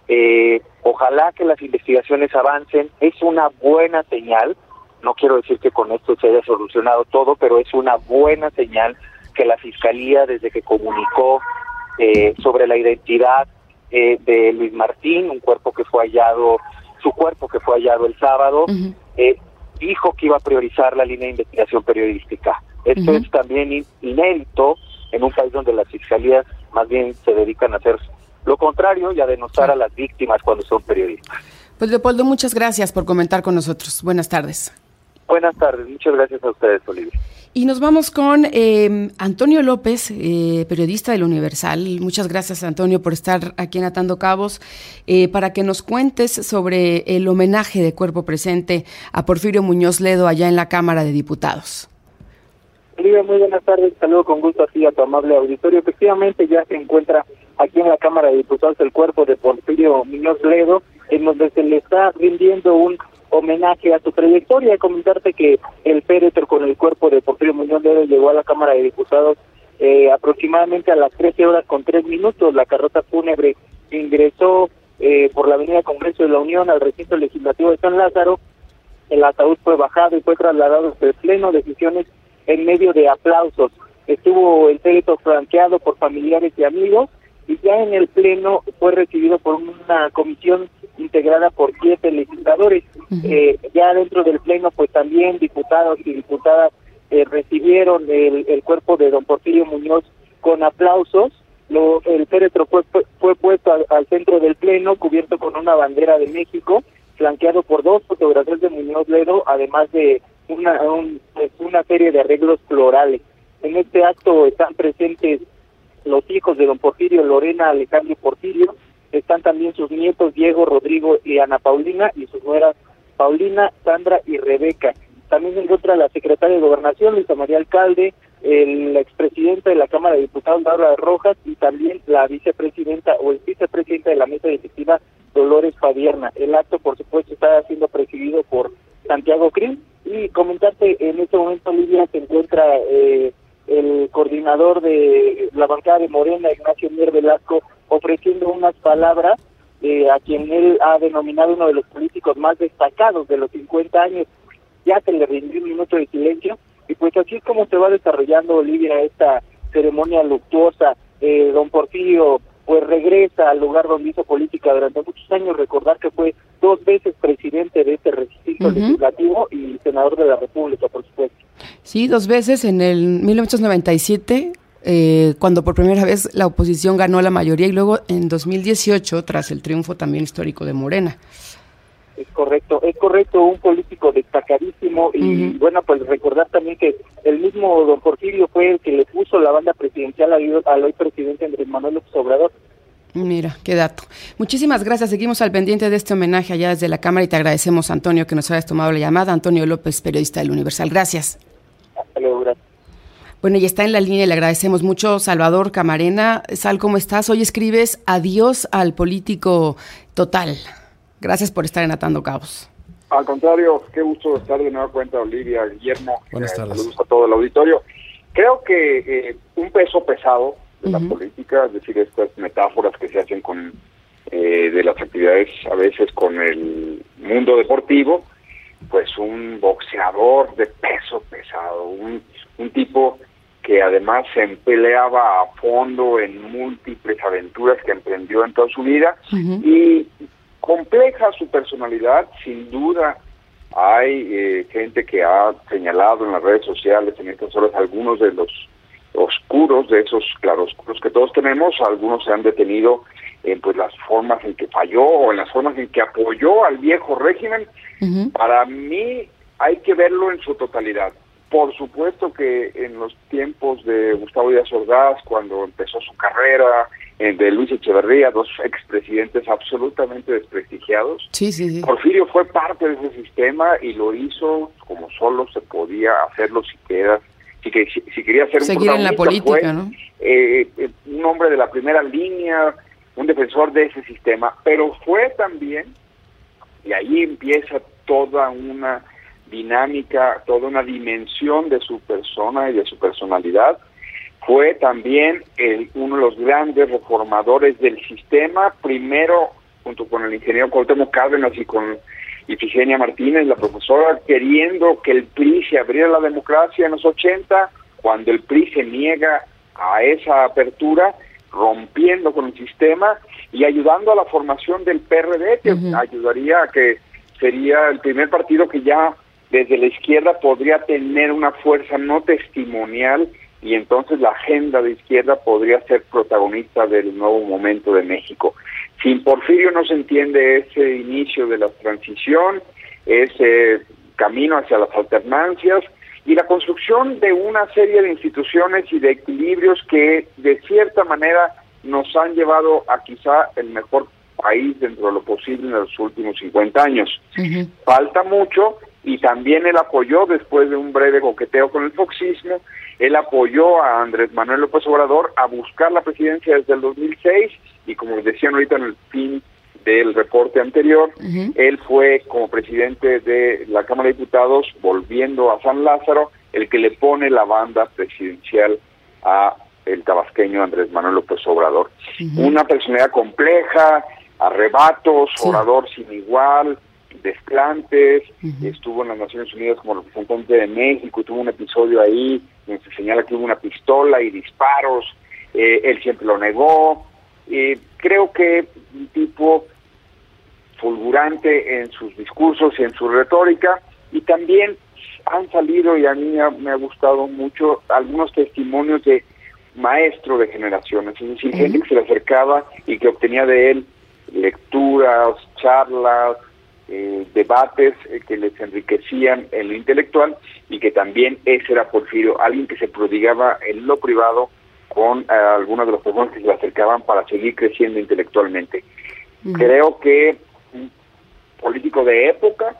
Ojalá que las investigaciones avancen, es una buena señal, no quiero decir que con esto se haya solucionado todo, pero es una buena señal que la Fiscalía, desde que comunicó sobre la identidad de Luis Martín, su cuerpo que fue hallado el sábado, dijo que iba a priorizar la línea de investigación periodística. Esto es también inédito en un país donde las fiscalías más bien se dedican a hacer lo contrario y a denostar a las víctimas cuando son periodistas. Pues Leopoldo, muchas gracias por comentar con nosotros. Buenas tardes. Buenas tardes, muchas gracias a ustedes, Olivia. Y nos vamos con Antonio López, periodista del Universal. Muchas gracias, Antonio, por estar aquí en Atando Cabos, para que nos cuentes sobre el homenaje de cuerpo presente a Porfirio Muñoz Ledo allá en la Cámara de Diputados. Olivia, muy buenas tardes, saludo con gusto a ti, a tu amable auditorio. Efectivamente, ya se encuentra aquí en la Cámara de Diputados el cuerpo de Porfirio Muñoz Ledo, en donde se le está rindiendo un homenaje a su trayectoria. Comentarte que el féretro con el cuerpo de Porfirio Muñoz Ledo llegó a la Cámara de Diputados aproximadamente a las 13:03. La carroza fúnebre ingresó por la avenida Congreso de la Unión al recinto legislativo de San Lázaro. El ataúd fue bajado y fue trasladado al Pleno, decisiones en medio de aplausos. Estuvo el féretro flanqueado por familiares y amigos, y ya en el Pleno fue recibido por una comisión integrada por 7 legisladores. Ya dentro del Pleno, pues también diputados y diputadas recibieron el cuerpo de don Porfirio Muñoz con aplausos. El féretro fue puesto al centro del Pleno, cubierto con una bandera de México, flanqueado por 2 fotografías de Muñoz Ledo, además de una serie de arreglos florales. En este acto están presentes los hijos de don Porfirio, Lorena, Alejandro y Porfirio. Están también sus nietos Diego, Rodrigo y Ana Paulina, y sus nueras Paulina, Sandra y Rebeca. También se encuentra la secretaria de Gobernación, Luisa María Alcalde, la expresidenta de la Cámara de Diputados, Laura Rojas, y también la vicepresidenta o el vicepresidente de la mesa directiva, Dolores Padierna. El acto, por supuesto, está siendo presidido por Santiago Krill. Y comentarte, en este momento, Lidia, se encuentra el coordinador de la bancada de Morena, Ignacio Mier Velasco, ofreciendo unas palabras a quien él ha denominado uno de los políticos más destacados de los 50 años. Ya se le rindió un minuto de silencio, y pues así es como se va desarrollando, Olivia, esta ceremonia luctuosa. Don Porfirio pues regresa al lugar donde hizo política durante muchos años. Recordar que fue 2 veces presidente de este recinto legislativo y senador de la República, por supuesto. Sí, 2 veces, en el 1997, cuando por primera vez la oposición ganó la mayoría, y luego en 2018, tras el triunfo también histórico de Morena. Es correcto, un político destacadísimo. Y bueno, pues recordar también que el mismo don Porfirio fue el que le puso la banda presidencial al hoy presidente Andrés Manuel López Obrador. Mira, qué dato. Muchísimas gracias, seguimos al pendiente de este homenaje allá desde la Cámara, y te agradecemos, Antonio, que nos hayas tomado la llamada. Antonio López, periodista del Universal, gracias. Hasta luego, gracias. Bueno, y está en la línea y le agradecemos mucho Salvador Camarena. Sal, ¿cómo estás? Hoy escribes Adiós al político total. Gracias por estar en Atando Cabos. Al contrario, qué gusto estar de nueva cuenta, Olivia, Guillermo. Buenas tardes. Saludos a todo el auditorio. Creo que un peso pesado de la política, es decir, estas metáforas que se hacen con de las actividades a veces con el mundo deportivo, pues un boxeador de peso pesado, un tipo que además se empleaba a fondo en múltiples aventuras que emprendió en toda su vida, y compleja su personalidad. Sin duda hay gente que ha señalado en las redes sociales en estas horas algunos de los oscuros, de esos claroscuros que todos tenemos. Algunos se han detenido en pues las formas en que falló o en las formas en que apoyó al viejo régimen. Para mí hay que verlo en su totalidad. Por supuesto que en los tiempos de Gustavo Díaz Ordaz, cuando empezó su carrera, de Luis Echeverría, 2 expresidentes absolutamente desprestigiados. Sí. Porfirio fue parte de ese sistema y lo hizo como solo se podía hacerlo si quería ser seguir en la política, ¿no? Un hombre de la primera línea, un defensor de ese sistema, pero fue también y ahí empieza toda una dinámica, toda una dimensión de su persona y de su personalidad. Fue también uno de los grandes reformadores del sistema, primero junto con el ingeniero Cuauhtémoc Cárdenas y con Ifigenia Martínez, la profesora, queriendo que el PRI se abriera a la democracia en los 80, cuando el PRI se niega a esa apertura, rompiendo con el sistema y ayudando a la formación del PRD, que ayudaría a que sería el primer partido que ya desde la izquierda podría tener una fuerza no testimonial, y entonces la agenda de izquierda podría ser protagonista del nuevo momento de México. Sin Porfirio no se entiende ese inicio de la transición, ese camino hacia las alternancias y la construcción de una serie de instituciones y de equilibrios que de cierta manera nos han llevado a quizá el mejor país dentro de lo posible en los últimos 50 años. Falta mucho, y también él apoyó, después de un breve coqueteo con el foxismo, él apoyó a Andrés Manuel López Obrador a buscar la presidencia desde el 2006, y como decían ahorita en el fin del reporte anterior, él fue como presidente de la Cámara de Diputados, volviendo a San Lázaro, el que le pone la banda presidencial a el tabasqueño Andrés Manuel López Obrador. Una personalidad compleja, arrebatos, orador sin igual, desplantes, estuvo en las Naciones Unidas como representante de México y tuvo un episodio ahí donde se señala que hubo una pistola y disparos, él siempre lo negó. Creo que un tipo fulgurante en sus discursos y en su retórica, y también han salido, y a mí me ha gustado mucho, algunos testimonios de maestro de generaciones, es decir, gente que se le acercaba y que obtenía de él lecturas, charlas, debates que les enriquecían en lo intelectual, y que también ese era Porfirio, alguien que se prodigaba en lo privado con algunas de las personas que se le acercaban para seguir creciendo intelectualmente. Creo que un político de época,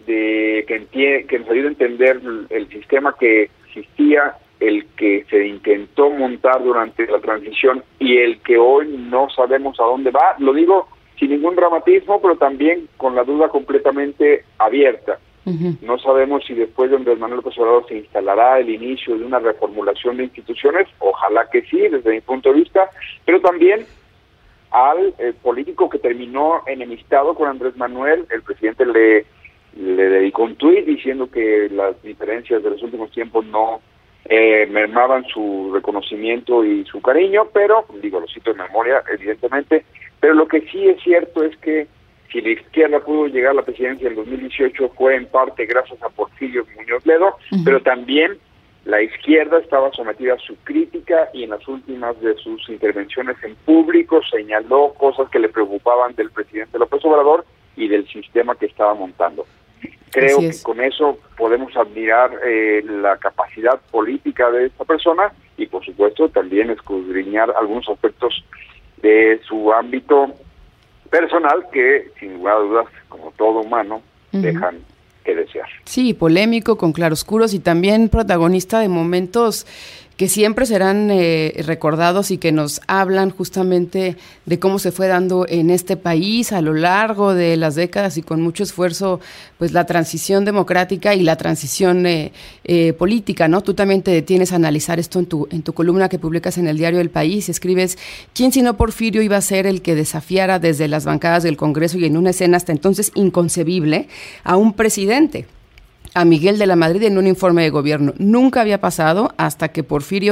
que nos ayuda a entender el sistema que existía, el que se intentó montar durante la transición y el que hoy no sabemos a dónde va. Lo digo sin ningún dramatismo, pero también con la duda completamente abierta. No sabemos si después de Andrés Manuel López Obrador se instalará el inicio de una reformulación de instituciones, ojalá que sí, desde mi punto de vista, pero también al político que terminó enemistado con Andrés Manuel. El presidente le dedicó un tuit diciendo que las diferencias de los últimos tiempos no mermaban su reconocimiento y su cariño, pero, digo, lo cito de memoria, evidentemente, pero lo que sí es cierto es que si la izquierda pudo llegar a la presidencia en 2018 fue en parte gracias a Porfirio Muñoz Ledo, pero también la izquierda estaba sometida a su crítica, y en las últimas de sus intervenciones en público señaló cosas que le preocupaban del presidente López Obrador y del sistema que estaba montando. Creo que con eso podemos admirar la capacidad política de esta persona, y por supuesto también escudriñar algunos aspectos de su ámbito personal que, sin lugar a dudas, como todo humano, dejan que desear. Sí, polémico, con claroscuros, y también protagonista de momentos que siempre serán recordados y que nos hablan justamente de cómo se fue dando en este país a lo largo de las décadas y con mucho esfuerzo, pues la transición democrática y la transición política, ¿no? Tú también te detienes a analizar esto en tu columna que publicas en el diario El País. Escribes: ¿quién sino Porfirio iba a ser el que desafiara desde las bancadas del Congreso y en una escena hasta entonces inconcebible a un presidente? A Miguel de la Madrid en un informe de gobierno. Nunca había pasado hasta que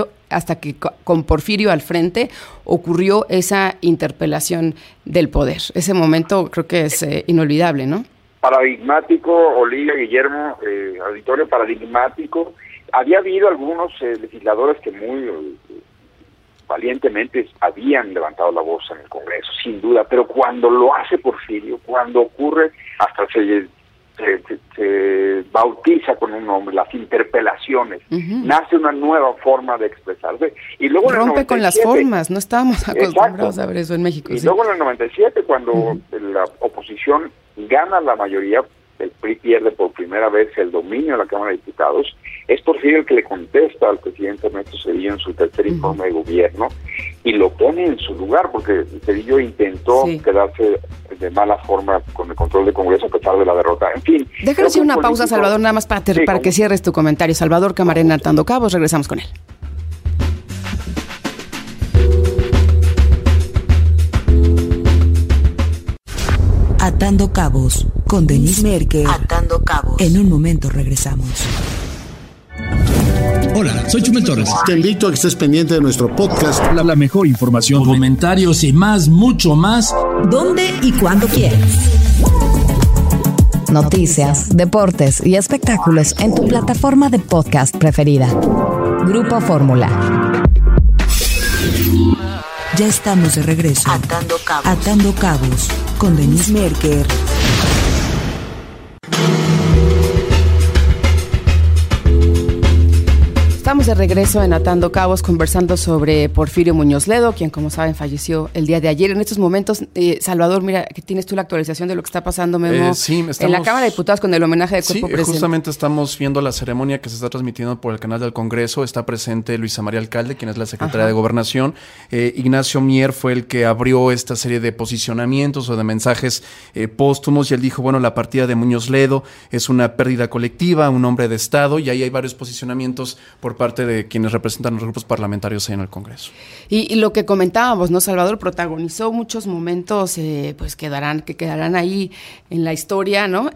con Porfirio al frente ocurrió esa interpelación del poder. Ese momento creo que es inolvidable, ¿no? Paradigmático, Olivia, Guillermo, auditorio, paradigmático. Había habido algunos legisladores que muy valientemente habían levantado la voz en el Congreso, sin duda, pero cuando lo hace Porfirio, cuando ocurre, hasta se bautiza con un nombre, las interpelaciones, nace una nueva forma de expresarse, y luego rompe con las formas, no estábamos acostumbrados a ver eso en México. Y luego en el 97, cuando la oposición gana la mayoría, el PRI pierde por primera vez el dominio de la Cámara de Diputados, es Porfirio el que le contesta al presidente Ernesto Zedillo en su tercer informe de gobierno, y lo pone en su lugar, porque Zedillo intentó quedarse de mala forma con el control del Congreso, a pesar Déjanos ir una pausa, Salvador, nada más para que cierres tu comentario. Salvador Camarena, Atando Cabos, regresamos con él. Atando Cabos con Denise Merker. Atando Cabos. En un momento regresamos. Hola, soy Chumel Torres. Te invito a que estés pendiente de nuestro podcast. La mejor información, comentarios y mucho más. ¿Dónde y cuándo quieras? Noticias, deportes y espectáculos en tu plataforma de podcast preferida. Grupo Fórmula. Ya estamos de regreso. Atando Cabos con Denise Merker. Estamos de regreso en Atando Cabos conversando sobre Porfirio Muñoz Ledo, quien, como saben, falleció el día de ayer. En estos momentos, Salvador, mira, que tienes tú la actualización de lo que está pasando, Memo, en la Cámara de Diputados con el homenaje de cuerpo presente. Justamente estamos viendo la ceremonia que se está transmitiendo por el canal del Congreso. Está presente Luisa María Alcalde, quien es la secretaria de Gobernación. Ignacio Mier fue el que abrió esta serie de posicionamientos o de mensajes póstumos, y él dijo, bueno, la partida de Muñoz Ledo es una pérdida colectiva, un hombre de Estado, y ahí hay varios posicionamientos por parte de quienes representan los grupos parlamentarios en el Congreso. Y lo que comentábamos, ¿no? Salvador protagonizó muchos momentos pues que quedarán ahí en la historia, ¿no?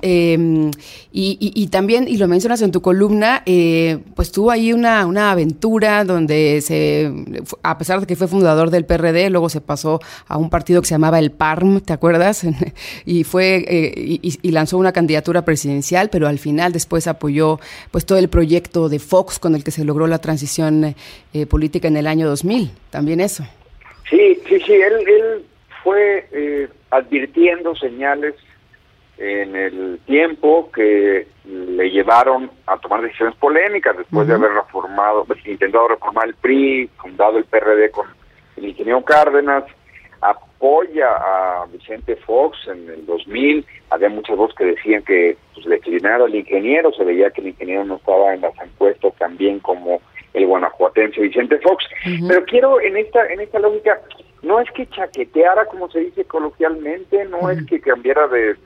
Y también, y lo mencionas en tu columna, pues tuvo ahí una aventura donde a pesar de que fue fundador del PRD, luego se pasó a un partido que se llamaba el PARM, ¿te acuerdas? Y fue y lanzó una candidatura presidencial, pero al final después apoyó pues todo el proyecto de Fox con el que se logró la transición política en el año 2000, también eso. Sí, él fue advirtiendo señales en el tiempo que le llevaron a tomar decisiones polémicas después de haber intentado reformar el PRI, fundado el PRD con el ingeniero Cárdenas, apoya a Vicente Fox en el 2000, había muchas voces que decían que pues, declinara al ingeniero, se veía que el ingeniero no estaba en las encuestas tan bien como el guanajuatense Vicente Fox, pero quiero en esta lógica, no es que chaqueteara, como se dice coloquialmente, no es que cambiara de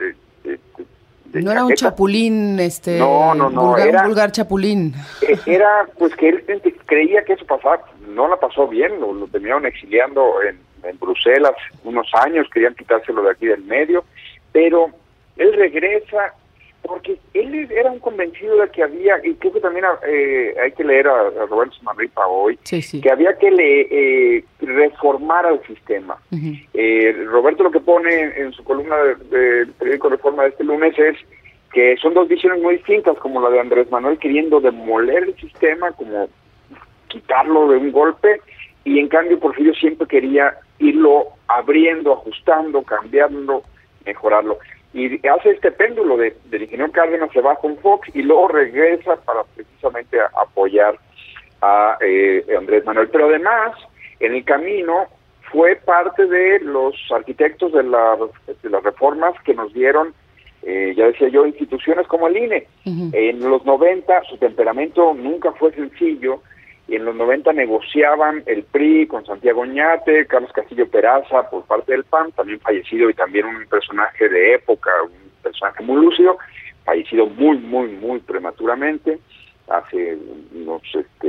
no era un chapulín, no, era un vulgar chapulín. Era pues que él creía que eso pasaba, no la pasó bien, lo terminaron exiliando en Bruselas unos años, querían quitárselo de aquí del medio, pero él regresa porque él era un convencido de que había, y creo que también hay que leer a Roberto Samarripa hoy, que había que reformar al sistema. Roberto lo que pone en su columna del periódico Reforma de este lunes es que son dos visiones muy distintas, como la de Andrés Manuel queriendo demoler el sistema, como quitarlo de un golpe, y en cambio Porfirio siempre quería irlo abriendo, ajustando, cambiando, mejorarlo. Y hace este péndulo del ingeniero Cárdenas, se va con Fox y luego regresa para precisamente apoyar a Andrés Manuel. Pero además, en el camino, fue parte de los arquitectos de las reformas que nos dieron, ya decía yo, instituciones como el INE. En los 90, su temperamento nunca fue sencillo, y en los 90 negociaban el PRI con Santiago Oñate, Carlos Castillo Peraza por parte del PAN, también fallecido, y también un personaje de época, un personaje muy lúcido, fallecido muy prematuramente, hace unos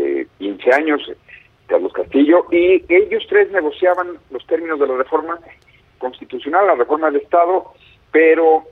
15 años, Carlos Castillo, y ellos tres negociaban los términos de la reforma constitucional, la reforma del Estado, pero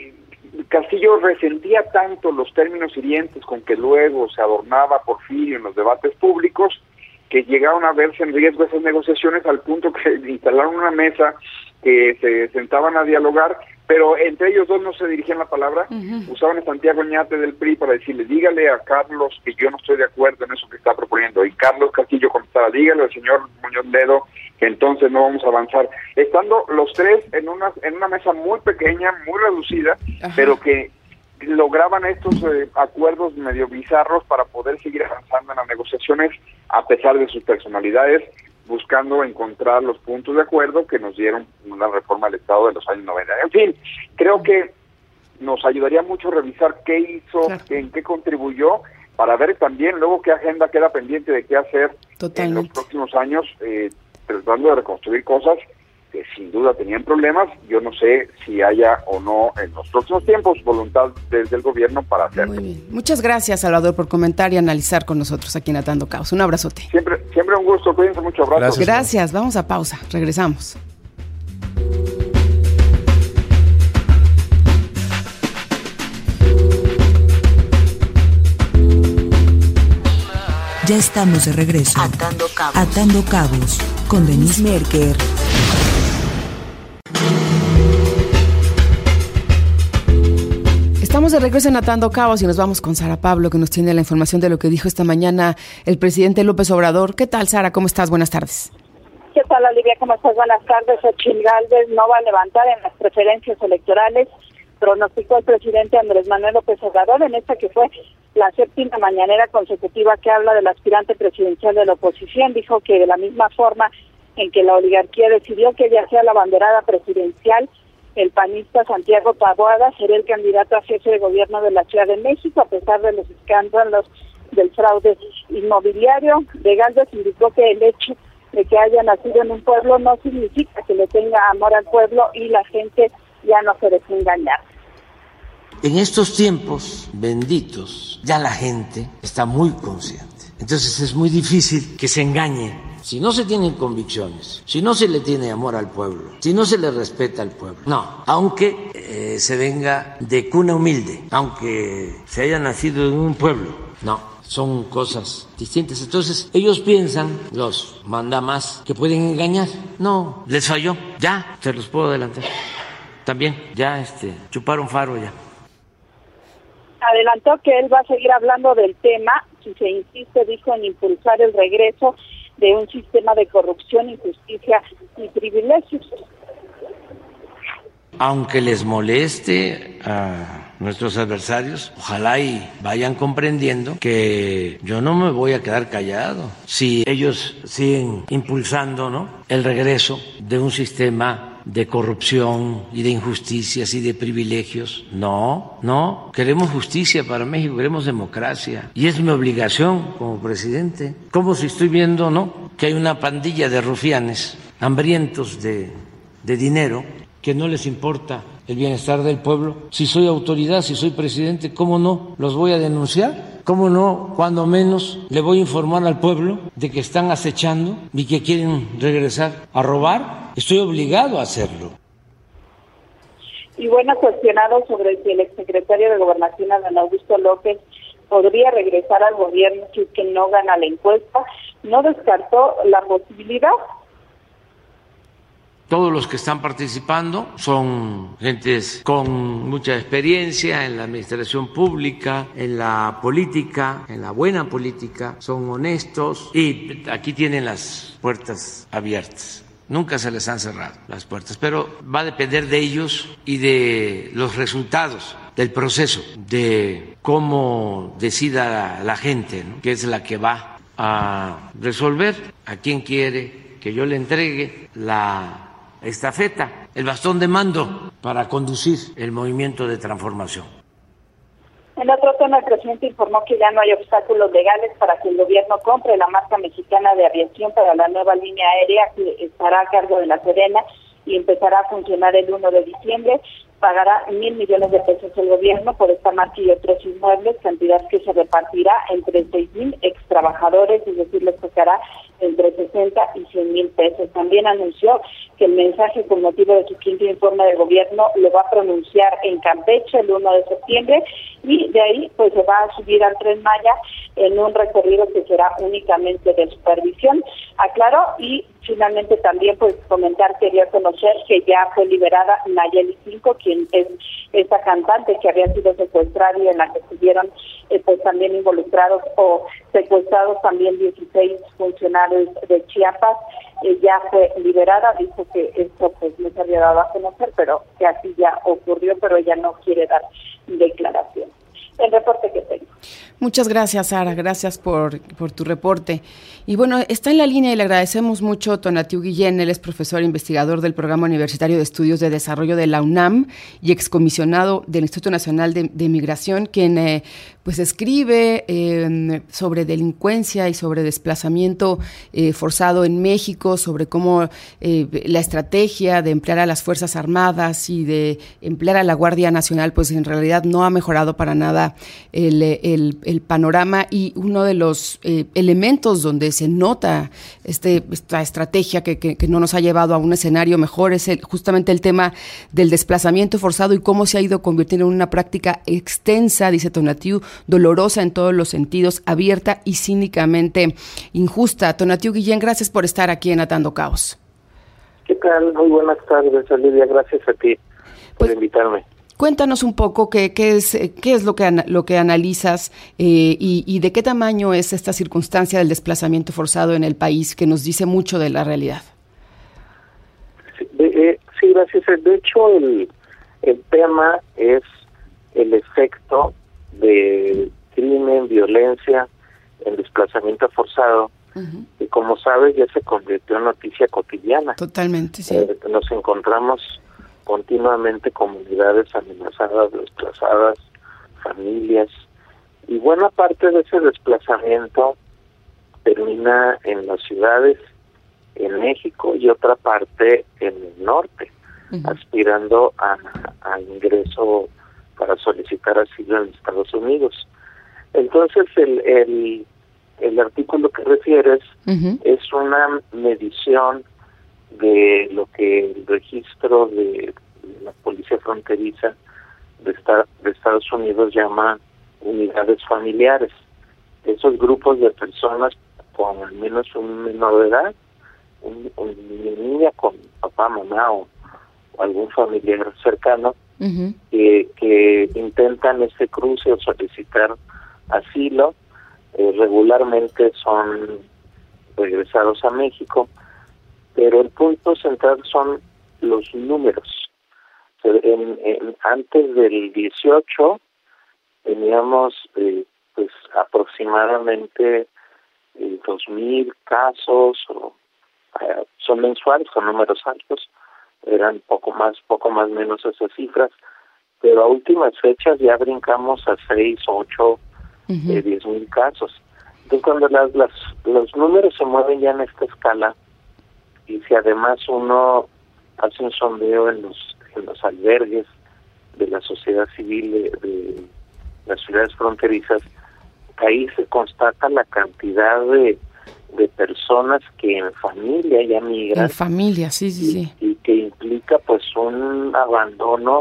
Castillo resentía tanto los términos hirientes con que luego se adornaba Porfirio en los debates públicos, que llegaron a verse en riesgo esas negociaciones al punto que instalaron una mesa que se sentaban a dialogar, pero entre ellos dos no se dirigían la palabra, usaban a Santiago Oñate del PRI para decirle, dígale a Carlos que yo no estoy de acuerdo en eso que está proponiendo, y Carlos Castillo contestaba, dígale al señor Muñoz Ledo que entonces no vamos a avanzar, estando los tres en una mesa muy pequeña, muy reducida, pero que lograban estos acuerdos medio bizarros para poder seguir avanzando en las negociaciones a pesar de sus personalidades, buscando encontrar los puntos de acuerdo que nos dieron una reforma del Estado de los años 90. En fin, creo que nos ayudaría mucho revisar qué hizo, en qué contribuyó, para ver también luego qué agenda queda pendiente de qué hacer en los próximos años, tratando de reconstruir cosas que sin duda tenían problemas. Yo no sé si haya o no en los próximos tiempos voluntad desde el gobierno para hacerlo. Muy bien. Muchas gracias, Salvador, por comentar y analizar con nosotros aquí en Atando Cabos. Un abrazote. Siempre un gusto. Cuídense mucho. Abrazos. Gracias. Vamos a pausa. Regresamos. Ya estamos de regreso. Atando Cabos con Denise Merker. Estamos de regreso en Atando Cabos y nos vamos con Sara Pablo, que nos tiene la información de lo que dijo esta mañana el presidente López Obrador. ¿Qué tal, Sara? ¿Cómo estás? Buenas tardes. ¿Qué tal, Olivia? ¿Cómo estás? Buenas tardes. Xochitl Gálvez no va a levantar en las preferencias electorales, pronosticó el presidente Andrés Manuel López Obrador en esta que fue la 7ª mañanera consecutiva que habla del aspirante presidencial de la oposición. Dijo que de la misma forma en que la oligarquía decidió que ella sea la abanderada presidencial, el panista Santiago Taboada será el candidato a jefe de gobierno de la Ciudad de México, a pesar de los escándalos del fraude inmobiliario. De Gálvez indicó que el hecho de que haya nacido en un pueblo no significa que le tenga amor al pueblo y la gente ya no se deje engañar. En estos tiempos benditos, ya la gente está muy consciente. Entonces es muy difícil que se engañe. Si no se tienen convicciones, si no se le tiene amor al pueblo, si no se le respeta al pueblo. No, aunque se venga de cuna humilde, aunque se haya nacido en un pueblo. No, son cosas distintas. Entonces ellos piensan, los mandamás, que pueden engañar. No, les falló. Ya, se los puedo adelantar. También, ya chuparon faro ya. Adelantó que él va a seguir hablando del tema si se insiste, dijo, en impulsar el regreso de un sistema de corrupción, injusticia y privilegios. Aunque les moleste a nuestros adversarios, ojalá y vayan comprendiendo que yo no me voy a quedar callado si ellos siguen impulsando, ¿no?, el regreso de un sistema de corrupción y de injusticias y de privilegios. No, queremos justicia para México, queremos democracia. Y es mi obligación como presidente. Como si estoy viendo, ¿no?, que hay una pandilla de rufianes hambrientos de dinero que no les importa el bienestar del pueblo. Si soy autoridad, si soy presidente, ¿cómo no los voy a denunciar? ¿Cómo no, cuando menos, le voy a informar al pueblo de que están acechando y que quieren regresar a robar? Estoy obligado a hacerlo. Y bueno, cuestionado sobre si el exsecretario de Gobernación, Adán Augusto López, podría regresar al gobierno si es que no gana la encuesta, no descartó la posibilidad. Todos los que están participando son gentes con mucha experiencia en la administración pública, en la política, en la buena política, son honestos y aquí tienen las puertas abiertas. Nunca se les han cerrado las puertas, pero va a depender de ellos y de los resultados del proceso, de cómo decida la gente, ¿no?, que es la que va a resolver a quién quiere que yo le entregue la estafeta, el bastón de mando para conducir el movimiento de transformación. En otro tema, el presidente informó que ya no hay obstáculos legales para que el gobierno compre la marca mexicana de aviación para la nueva línea aérea que estará a cargo de la Sedena y empezará a funcionar el 1 de diciembre. Pagará 1,000 millones de pesos el gobierno por esta marca y otros inmuebles, cantidad que se repartirá entre 6,000 extrabajadores, es decir, les tocará entre 60 y 100 mil pesos. También anunció que el mensaje con motivo de su quinto informe de gobierno lo va a pronunciar en Campeche el 1 de septiembre y de ahí pues se va a subir al Tren Maya en un recorrido que será únicamente de supervisión. Aclaró y finalmente también pues comentar, quería conocer que ya fue liberada Nayeli 5, quien es esta cantante que había sido secuestrada y en la que estuvieron pues también involucrados o secuestrados también 16 funcionarios de Chiapas. Ya fue liberada, dijo que esto pues no se había dado a conocer, pero que así ya ocurrió, pero ella no quiere dar declaración. El reporte que tengo. Muchas gracias, Sara. Gracias por tu reporte. Y bueno, está en la línea y le agradecemos mucho Tonatiuh Guillén. Él es profesor e investigador del Programa Universitario de Estudios de Desarrollo de la UNAM y excomisionado del Instituto Nacional de Migración, quien pues escribe sobre delincuencia y sobre desplazamiento forzado en México, sobre cómo la estrategia de emplear a las Fuerzas Armadas y de emplear a la Guardia Nacional, pues en realidad no ha mejorado para nada el panorama, y uno de los elementos donde se nota esta estrategia que no nos ha llevado a un escenario mejor es justamente el tema del desplazamiento forzado y cómo se ha ido convirtiendo en una práctica extensa, dice Tonatiuh, dolorosa en todos los sentidos, abierta y cínicamente injusta. Tonatiuh Guillén, gracias por estar aquí en Atando Cabos. ¿Qué tal? Muy buenas tardes, Olivia. Gracias a ti por invitarme. Cuéntanos un poco qué es lo que analizas y de qué tamaño es esta circunstancia del desplazamiento forzado en el país, que nos dice mucho de la realidad. Sí, gracias. De hecho, el tema es el efecto de crimen, violencia, el desplazamiento forzado, que como sabes ya se convirtió en noticia cotidiana. Totalmente, sí. Nos encontramos continuamente comunidades amenazadas, desplazadas, familias, y buena parte de ese desplazamiento termina en las ciudades, en México, y otra parte en el norte, aspirando a ingreso para solicitar asilo en Estados Unidos. Entonces el artículo que refieres es una medición de lo que el registro de la Policía Fronteriza de Estados Unidos llama unidades familiares. Esos grupos de personas con al menos un menor de edad, una niña con papá, mamá o algún familiar cercano, que intentan ese cruce o solicitar asilo. Regularmente son regresados a México, pero el punto central son los números. Antes del 18 teníamos pues aproximadamente 2,000 casos, son mensuales, son números altos, eran poco más menos esas cifras, pero a últimas fechas ya brincamos a 6, 8, 10,000 casos. Entonces cuando los números se mueven ya en esta escala, y si además uno hace un sondeo en los albergues de la sociedad civil de las ciudades fronterizas, ahí se constata la cantidad de personas que en familia ya migran. En familia, sí. Y que implica pues un abandono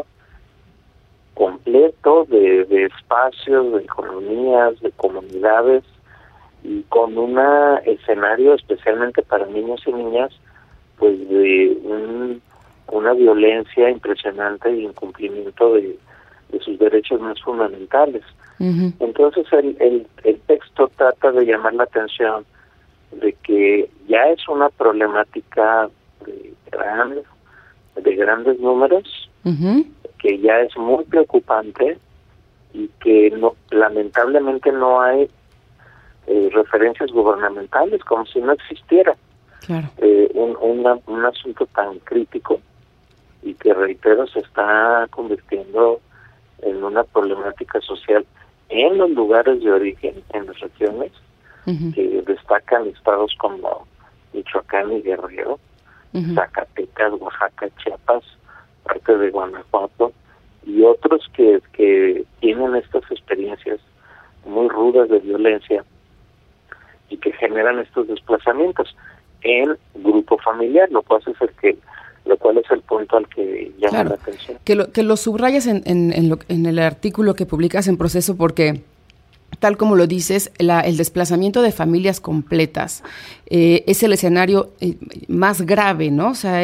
completo de espacios, de economías, de comunidades, y con un escenario especialmente para niños y niñas pues de una violencia impresionante y incumplimiento de sus derechos más fundamentales. Entonces el texto trata de llamar la atención de que ya es una problemática de grandes números, que ya es muy preocupante y que lamentablemente no hay referencias gubernamentales, como si no existiera. Claro. Un asunto tan crítico y que, reitero, se está convirtiendo en una problemática social en los lugares de origen, en las regiones, que destacan estados como Michoacán y Guerrero, Zacatecas, Oaxaca, Chiapas, parte de Guanajuato, y otros que tienen estas experiencias muy rudas de violencia y que generan estos desplazamientos en grupo familiar, lo cual es el punto al que llama la atención. Que lo subrayas en el artículo que publicas en Proceso, porque tal como lo dices, el desplazamiento de familias completas es el escenario más grave, ¿no? O sea,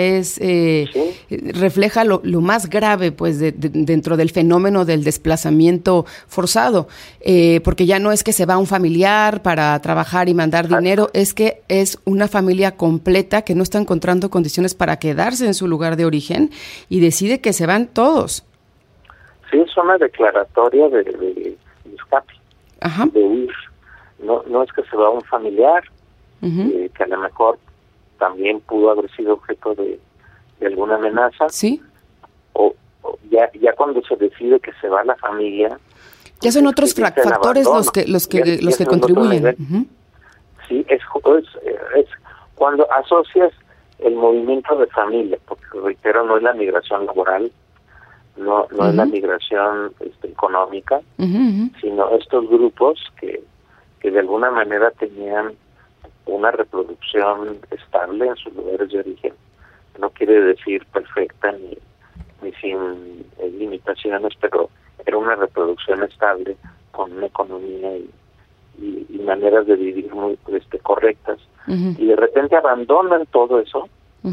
refleja lo más grave, pues, dentro del fenómeno del desplazamiento forzado, porque ya no es que se va un familiar para trabajar y mandar dinero, es que es una familia completa que no está encontrando condiciones para quedarse en su lugar de origen y decide que se van todos. Sí, es una declaratoria de escape. de huir. No es que se va un familiar, que a lo mejor también pudo haber sido objeto de alguna amenaza. Sí. O ya cuando se decide que se va la familia, ya son otros factores los que contribuyen. Sí, es cuando asocias el movimiento de familia, porque reitero, no es la migración laboral, no es la migración económica, sino estos grupos que de alguna manera tenían una reproducción estable en sus lugares de origen. No quiere decir perfecta ni sin limitaciones, pero era una reproducción estable con una economía y maneras de vivir muy correctas. Y de repente abandonan todo eso.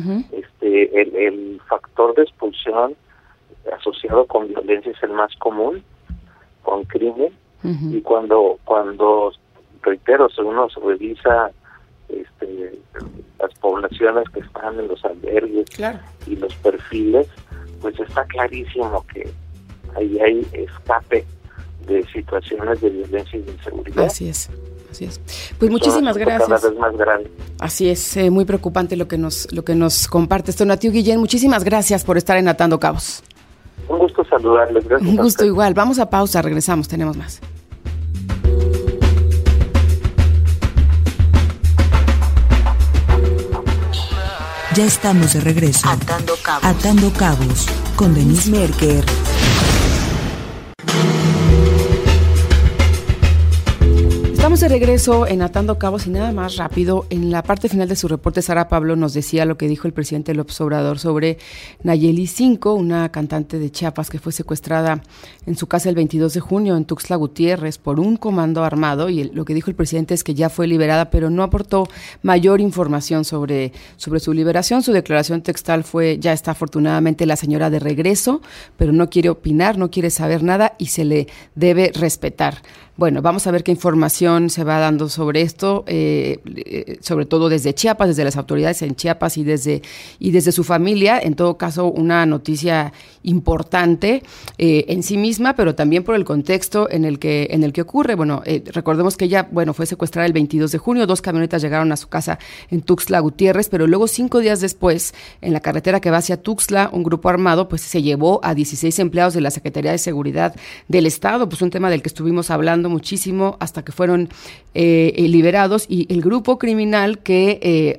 El factor de expulsión asociado con violencia es el más común, con crimen, y cuando reitero, si uno revisa las poblaciones que están en los albergues y los perfiles, pues está clarísimo que ahí hay escape de situaciones de violencia y de inseguridad. Así es. Pues muchísimas gracias. Cada vez más grande. Así es, muy preocupante lo que nos compartes, Tonatiuh Guillén. Muchísimas gracias por estar en Atando Cabos. Un gusto saludarles. Gracias. Un gusto igual. Vamos a pausa, regresamos, tenemos más. Ya estamos de regreso. Atando Cabos con Denise Merker. Estamos de regreso en Atando Cabos y nada más rápido. En la parte final de su reporte, Sara Pablo nos decía lo que dijo el presidente López Obrador sobre Nayeli 5, una cantante de Chiapas que fue secuestrada en su casa el 22 de junio en Tuxtla Gutiérrez por un comando armado, y lo que dijo el presidente es que ya fue liberada, pero no aportó mayor información sobre su liberación. Su declaración textual fue: ya está afortunadamente la señora de regreso, pero no quiere opinar, no quiere saber nada y se le debe respetar. Bueno, vamos a ver qué información se va dando sobre esto, sobre todo desde Chiapas, desde las autoridades en Chiapas y desde su familia. En todo caso, una noticia importante en sí misma, pero también por el contexto en el que ocurre. Bueno, recordemos que ella, fue secuestrada el 22 de junio, 2 camionetas llegaron a su casa en Tuxtla Gutiérrez, pero luego 5 días después, en la carretera que va hacia Tuxtla, un grupo armado pues se llevó a 16 empleados de la Secretaría de Seguridad del Estado, pues un tema del que estuvimos hablando muchísimo hasta que fueron liberados, y el grupo criminal que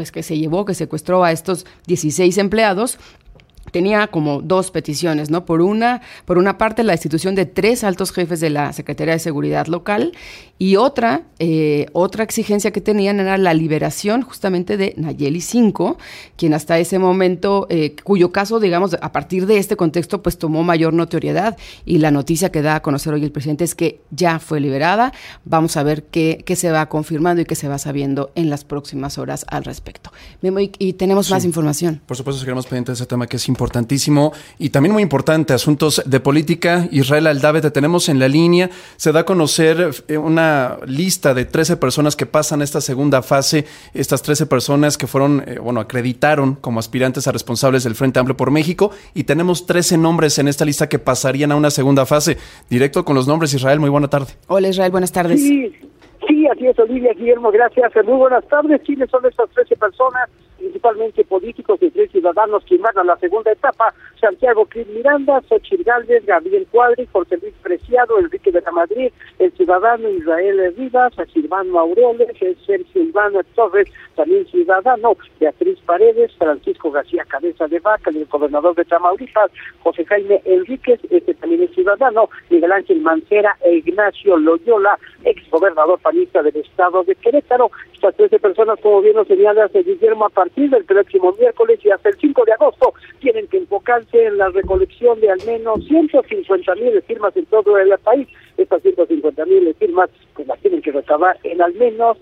secuestró a estos 16 empleados tenía como 2 peticiones, ¿no? Por una parte, la destitución de 3 altos jefes de la Secretaría de Seguridad local, y otra exigencia que tenían era la liberación justamente de Nayeli 5, quien hasta ese momento, cuyo caso, digamos, a partir de este contexto, pues tomó mayor notoriedad, y la noticia que da a conocer hoy el presidente es que ya fue liberada. Vamos a ver qué se va confirmando y qué se va sabiendo en las próximas horas al respecto. Memo, y tenemos más información. Por supuesto, seguiremos pendientes de ese tema que es importantísimo y también muy importante, asuntos de política. Israel Aldave, te tenemos en la línea. Se da a conocer una lista de 13 personas que pasan esta segunda fase. Estas 13 personas que fueron, acreditaron como aspirantes a responsables del Frente Amplio por México, y tenemos 13 nombres en esta lista que pasarían a una segunda fase. Directo con los nombres, Israel, muy buena tarde. Hola, Israel, buenas tardes. Sí, así es, Olivia, Guillermo, gracias. Muy buenas tardes. ¿Quiénes son estas 13 personas? Principalmente políticos y 3 ciudadanos que van a la segunda etapa: Santiago Krill Miranda, Xochitl Gálvez, Gabriel Cuadri, Jorge Luis Preciado, Enrique de la Madrid, el ciudadano Israel Rivas, Silvano Aureoles, Sergio Iván Torres, también ciudadano, Beatriz Paredes, Francisco García Cabeza de Vaca, el gobernador de Tamaulipas, José Jaime Enríquez, también es ciudadano, Miguel Ángel Mancera e Ignacio Loyola, exgobernador panista del estado de Querétaro. Estas 13 personas, como bien lo señala Guillermo, a partir del próximo miércoles y hasta el 5 de agosto tienen que enfocarse en la recolección de al menos 150,000 firmas en todo el país. Estas 150,000 firmas pues las tienen que recabar en al menos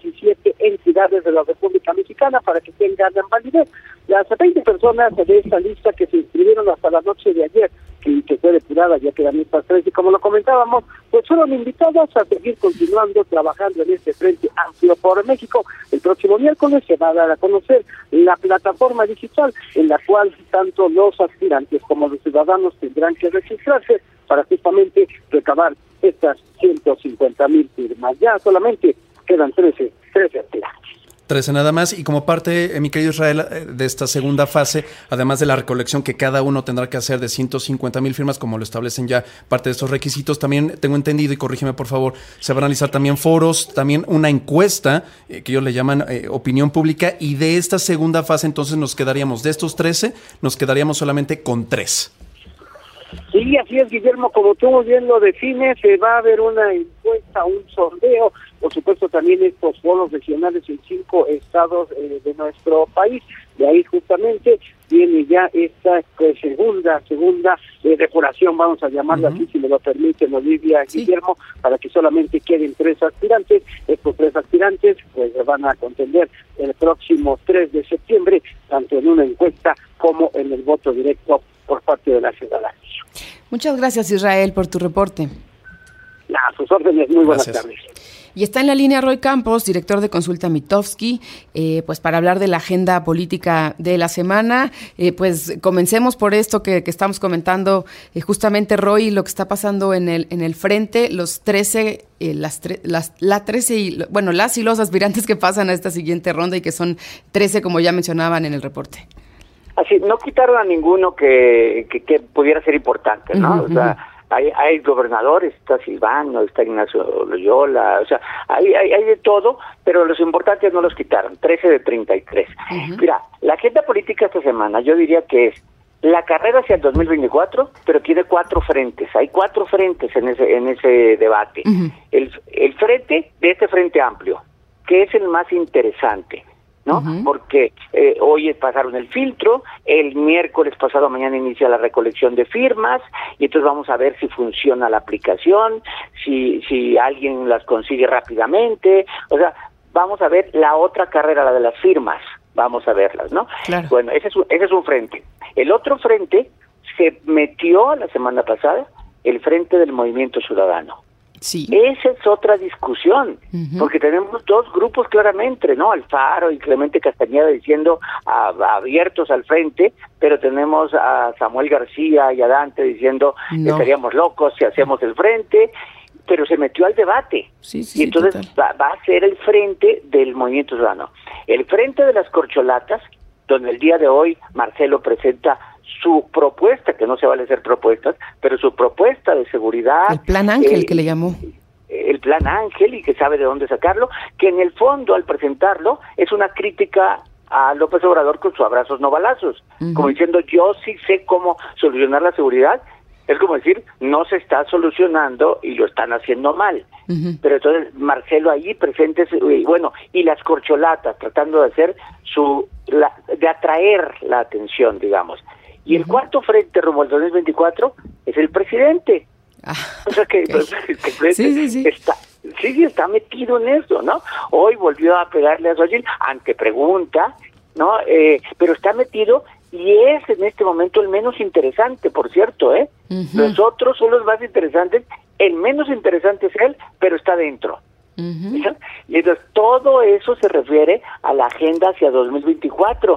17 entidades de la República Mexicana para que tengan validez. Las 20 personas de esta lista que se inscribieron hasta la noche de ayer, que fue depurada, ya quedan estas 3, y como lo comentábamos, pues fueron invitadas a seguir continuando trabajando en este Frente Amplio por México. El próximo miércoles se va a dar a conocer la plataforma digital en la cual tanto los aspirantes como los ciudadanos tendrán que registrarse para justamente recabar estas 150,000 firmas. Ya solamente quedan 13 aspirantes. 13 nada más, y como parte, mi querido Israel, de esta segunda fase, además de la recolección que cada uno tendrá que hacer de 150,000 firmas, como lo establecen ya parte de estos requisitos, también tengo entendido, y corrígeme por favor, se van a realizar también foros, también una encuesta, que ellos le llaman opinión pública, y de esta segunda fase entonces nos quedaríamos, de estos 13, nos quedaríamos solamente con 3. Sí, así es, Guillermo, como tú bien lo defines, se va a haber una encuesta, un sondeo, por supuesto también estos foros regionales en 5 estados de nuestro país. De ahí justamente viene ya esta segunda depuración, vamos a llamarla así, si me lo permiten, Olivia, Guillermo, para que solamente queden 3 aspirantes. Estos 3 aspirantes pues van a contender el próximo 3 de septiembre, tanto en una encuesta como en el voto directo por parte de la ciudadanía. Muchas gracias, Israel, por tu reporte. A sus órdenes, muy buenas tardes. Y está en la línea Roy Campos, director de Consulta Mitofsky, pues para hablar de la agenda política de la semana. Pues comencemos por esto que estamos comentando, justamente, Roy, lo que está pasando en el frente, los 13, las y los aspirantes que pasan a esta siguiente ronda, y que son 13, como ya mencionaban en el reporte. Así, no quitaron a ninguno que pudiera ser importante, ¿no? O sea, hay gobernadores, está Silvano, está Ignacio Loyola, o sea, hay de todo, pero los importantes no los quitaron, 13 de 33. Mira, la agenda política esta semana yo diría que es la carrera hacia el 2024, pero tiene 4 frentes, hay 4 frentes en ese debate. El frente de este frente amplio, que es el más interesante, ¿no? Porque hoy pasaron el filtro, el miércoles pasado mañana inicia la recolección de firmas, y entonces vamos a ver si funciona la aplicación, si alguien las consigue rápidamente, o sea, vamos a ver la otra carrera, la de las firmas, vamos a verlas, ¿no? Claro. Bueno, ese es un frente. El otro frente se metió la semana pasada, el frente del Movimiento Ciudadano. Sí. Esa es otra discusión, porque tenemos 2 grupos claramente, ¿no? Alfaro y Clemente Castañeda diciendo abiertos al frente, pero tenemos a Samuel García y a Dante diciendo estaríamos locos si hacemos el frente, pero se metió al debate. Y entonces va a ser el frente del Movimiento Ciudadano. El frente de las corcholatas, donde el día de hoy Marcelo presenta su propuesta, que no se vale ser propuestas, pero su propuesta de seguridad. El Plan Ángel, que le llamó. El Plan Ángel, y que sabe de dónde sacarlo, que en el fondo, al presentarlo, es una crítica a López Obrador con sus abrazos no balazos, como diciendo, yo sí sé cómo solucionar la seguridad. Es como decir, no se está solucionando y lo están haciendo mal. Pero entonces Marcelo ahí presente, bueno, y las corcholatas tratando de hacer de atraer la atención, digamos. Y el cuarto frente rumbo al 2024 es el presidente. O sea que el presidente está metido en eso, ¿no? Hoy volvió a pegarle a Xochitl ante pregunta, ¿no? Pero está metido, y es en este momento el menos interesante, por cierto, ¿eh? Los otros son los más interesantes, el menos interesante es él, pero está dentro. Y entonces todo eso se refiere a la agenda hacia 2024.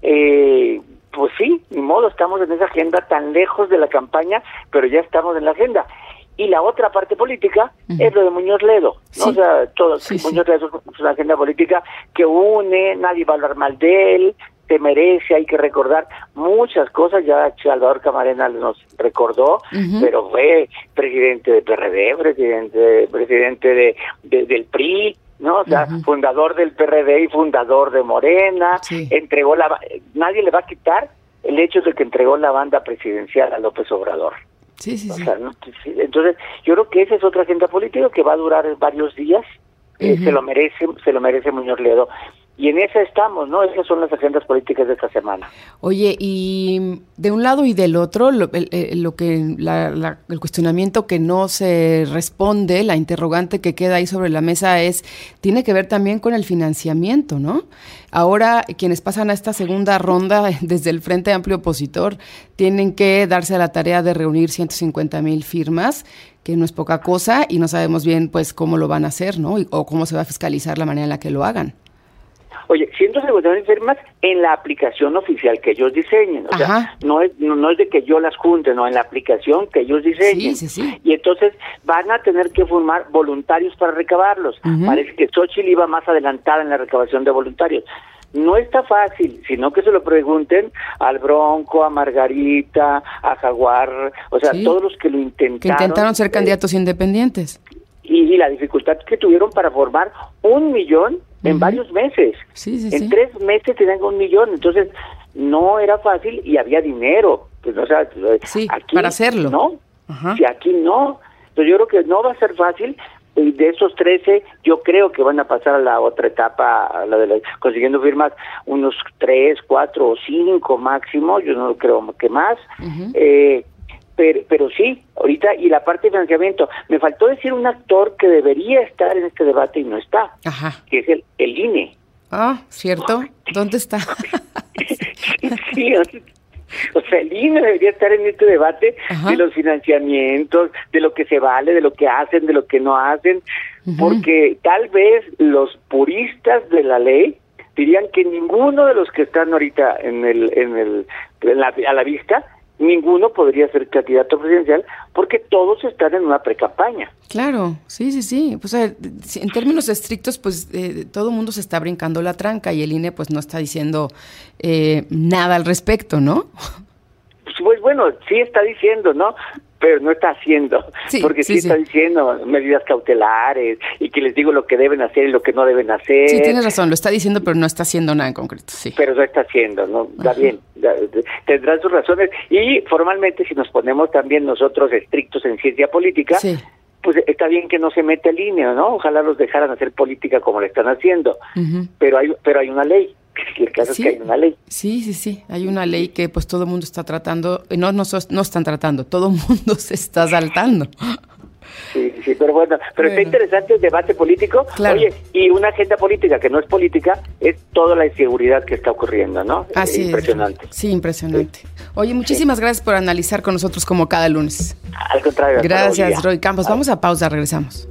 Pues sí, ni modo, estamos en esa agenda tan lejos de la campaña, pero ya estamos en la agenda. Y la otra parte política es lo de Muñoz Ledo, ¿no? Sí. O sea, Muñoz Ledo es una agenda política que une, nadie va a hablar mal de él, se merece, hay que recordar muchas cosas, ya Salvador Camarena nos recordó, pero fue presidente de PRD, presidente del PRI, ¿no? O sea, fundador del PRD y fundador de Morena, entregó nadie le va a quitar el hecho de que entregó la banda presidencial a López Obrador. O sea, ¿no? Entonces, yo creo que esa es otra agenda política que va a durar varios días, se lo merece Muñoz Ledo. Y en esa estamos, ¿no? Esas son las agendas políticas de esta semana. Oye, y de un lado y del otro, el cuestionamiento que no se responde, la interrogante que queda ahí sobre la mesa tiene que ver también con el financiamiento, ¿no? Ahora, quienes pasan a esta segunda ronda desde el Frente Amplio Opositor tienen que darse a la tarea de reunir 150,000 firmas, que no es poca cosa, y no sabemos bien, pues, cómo lo van a hacer, ¿no? O cómo se va a fiscalizar la manera en la que lo hagan. Oye, 159 firmas en la aplicación oficial que ellos diseñen. O sea, no es de que yo las junte, no, en la aplicación que ellos diseñen. Sí. Y entonces van a tener que formar voluntarios para recabarlos. Parece que Xochitl iba más adelantada en la recabación de voluntarios. No está fácil, sino que se lo pregunten al Bronco, a Margarita, a Jaguar, o sea, todos los que lo intentaron. Que intentaron ser candidatos independientes. Y la dificultad que tuvieron para formar 1 millón en varios meses. En 3 meses tenían 1 millón, entonces no era fácil y había dinero. Pues, o sea, aquí, para hacerlo. ¿No? Si aquí no. Entonces yo creo que no va a ser fácil. Y de esos 13, yo creo que van a pasar a la otra etapa, a la de consiguiendo firmas, unos 3, 4 o 5 máximo, yo no creo que más. Pero sí, ahorita, y la parte de financiamiento, me faltó decir un actor que debería estar en este debate y no está, que es el INE. Ah, ¿cierto? ¿Dónde está? Sí, o sea, el INE debería estar en este debate de los financiamientos, de lo que se vale, de lo que hacen, de lo que no hacen, porque tal vez los puristas de la ley dirían que ninguno de los que están ahorita a la vista, ninguno podría ser candidato presidencial porque todos están en una precampaña. Claro, sí. Pues, en términos estrictos, pues todo el mundo se está brincando la tranca y el INE pues no está diciendo nada al respecto, ¿no? Pues bueno, sí está diciendo, ¿no? Pero no está haciendo, porque sí está diciendo medidas cautelares y que les digo lo que deben hacer y lo que no deben hacer. Sí, tienes razón, lo está diciendo, pero no está haciendo nada en concreto, sí. Pero no está haciendo, ¿no? Está bien, tendrán sus razones. Y formalmente, si nos ponemos también nosotros estrictos en ciencia política, pues está bien que no se mete en línea, ¿no? Ojalá los dejaran hacer política como le están haciendo, pero hay una ley. El caso es que hay una ley. Sí, hay una ley que pues todo el mundo está tratando, no están tratando, todo el mundo se está saltando. Sí, pero bueno, está interesante el debate político. Claro. Oye, y una agenda política que no es política es toda la inseguridad que está ocurriendo, ¿no? Así impresionante. Sí, impresionante. Oye, muchísimas gracias por analizar con nosotros como cada lunes. Al contrario. Gracias, Roy Campos. Vamos a pausa, regresamos.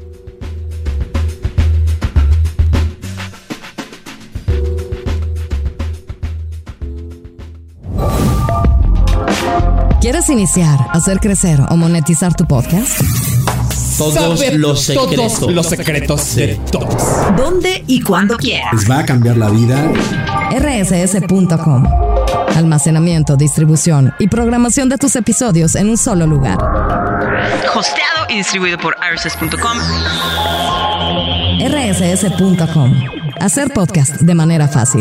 ¿Quieres iniciar, hacer crecer o monetizar tu podcast? Todos los secretos de todos. ¿Dónde y cuándo quieras? Les va a cambiar la vida. rss.com. Almacenamiento, distribución y programación de tus episodios en un solo lugar. Hosteado y distribuido por rss.com. rss.com. Hacer podcast de manera fácil.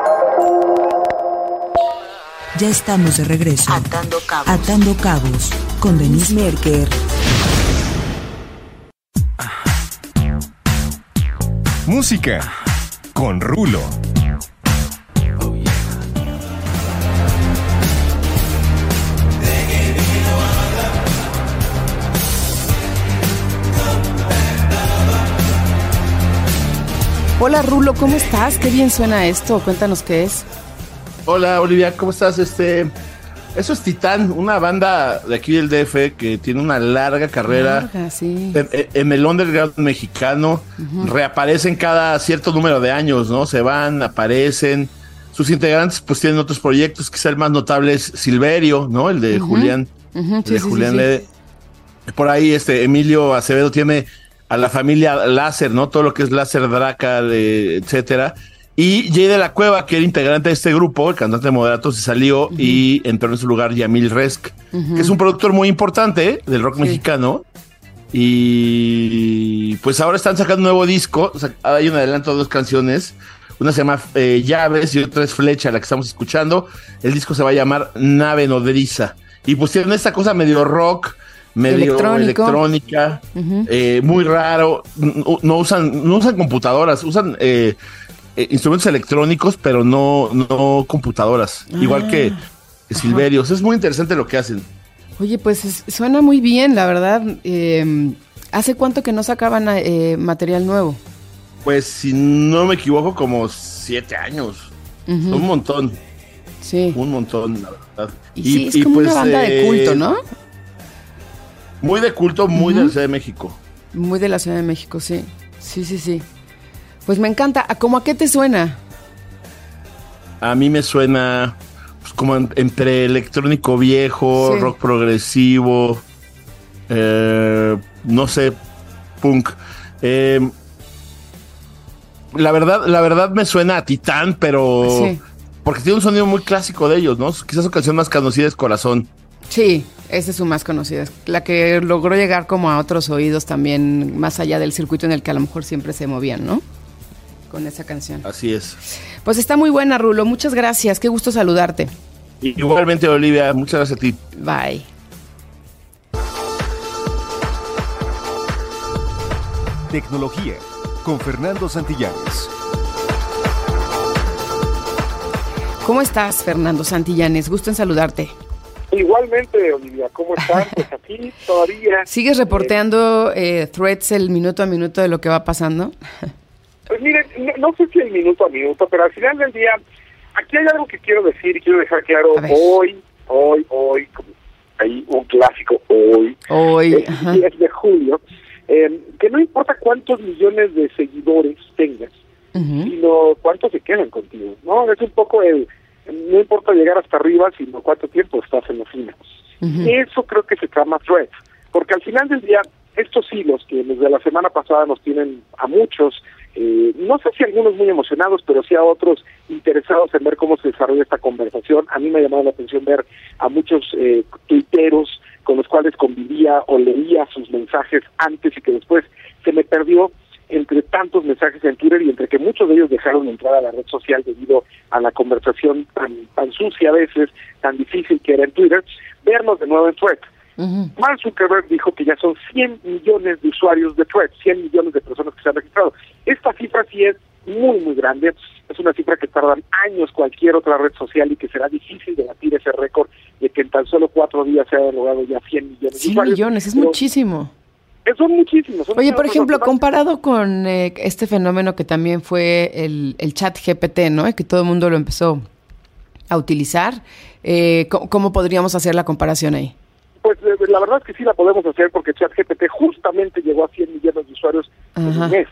Ya estamos de regreso. Atando Cabos con Denise Merker. Música con Rulo. Hola Rulo, ¿cómo estás? Qué bien suena esto. Cuéntanos qué es. Hola Olivia, ¿cómo estás? Eso es Titán, una banda de aquí del DF que tiene una larga carrera en el underground mexicano. Reaparecen cada cierto número de años, ¿no? Se van, aparecen. Sus integrantes pues tienen otros proyectos, quizá el más notable es Silverio, ¿no? El de Julián. Julián Lede. Por ahí Emilio Acevedo tiene a la familia Láser, ¿no? Todo lo que es Láser, Draca, etcétera. Y Jay de la Cueva, que era integrante de este grupo, el cantante de Moderato, se salió y entró en su lugar Yamil Resk, que es un productor muy importante del rock mexicano. Y pues ahora están sacando un nuevo disco. O sea, hay un adelanto de 2 canciones. Una se llama Llaves y otra es Flecha, la que estamos escuchando. El disco se va a llamar Nave Nodriza. Y pues tienen esta cosa medio rock, medio electrónica, muy raro. No usan computadoras, usan instrumentos electrónicos, pero no computadoras. Igual que Silverios. Es muy interesante lo que hacen. Oye, pues suena muy bien, la verdad. ¿Hace cuánto que no sacaban material nuevo? Pues, si no me equivoco, como 7 años. Un montón. Sí. Un montón, la verdad. Y es como pues, una banda de culto, ¿no? Muy de culto, muy de la Ciudad de México. Muy de la Ciudad de México, sí. Sí. Pues me encanta. ¿Cómo a qué te suena? a mí me suena pues, como entre electrónico viejo, sí, rock progresivo, no sé, punk. La verdad me suena a Titán, pero sí, porque tiene un sonido muy clásico de ellos, ¿no? Quizás su canción más conocida es Corazón. Sí, esa es su más conocida, la que logró llegar como a otros oídos también, más allá del circuito en el que a lo mejor siempre se movían, ¿no? Con esa canción. Así es. Pues está muy buena, Rulo, muchas gracias, qué gusto saludarte. Igualmente, Olivia, muchas gracias a ti. Bye. Tecnología con Fernando Santillanes. ¿Cómo estás, Fernando Santillanes? Gusto en saludarte. Igualmente, Olivia, ¿cómo estás? Pues aquí todavía... ¿Sigues reporteando threads el minuto a minuto de lo que va pasando? Pues miren, no sé si el minuto a minuto, pero al final del día, aquí hay algo que quiero decir y quiero dejar claro hoy, como hay un clásico hoy, el 10 de julio, que no importa cuántos millones de seguidores tengas, sino cuántos se quedan contigo, ¿no? Es un poco no importa llegar hasta arriba, sino cuánto tiempo estás en la cima. Eso creo que se llama threads, porque al final del día, estos hilos que desde la semana pasada nos tienen a muchos, no sé si algunos muy emocionados, pero sí a otros interesados en ver cómo se desarrolla esta conversación. A mí me ha llamado la atención ver a muchos tuiteros con los cuales convivía o leía sus mensajes antes y que después se me perdió entre tantos mensajes en Twitter y entre que muchos de ellos dejaron de entrar a la red social debido a la conversación tan sucia a veces, tan difícil que era en Twitter, vernos de nuevo en Threads. Mark Zuckerberg dijo que ya son 100 millones de usuarios de Threads, 100 millones de personas que se han registrado. Esta cifra sí es muy, muy grande. Es una cifra que tardan años cualquier otra red social y que será difícil de batir ese récord de que en tan solo 4 días se haya logrado ya 100 millones de 100 usuarios. millones, es muchísimo. Son muchísimos. Oye, por ejemplo, comparado con este fenómeno que también fue el chat GPT, ¿no? Que todo el mundo lo empezó a utilizar, ¿cómo podríamos hacer la comparación ahí? Pues la verdad es que sí la podemos hacer porque ChatGPT justamente llegó a 100 millones de usuarios en un mes.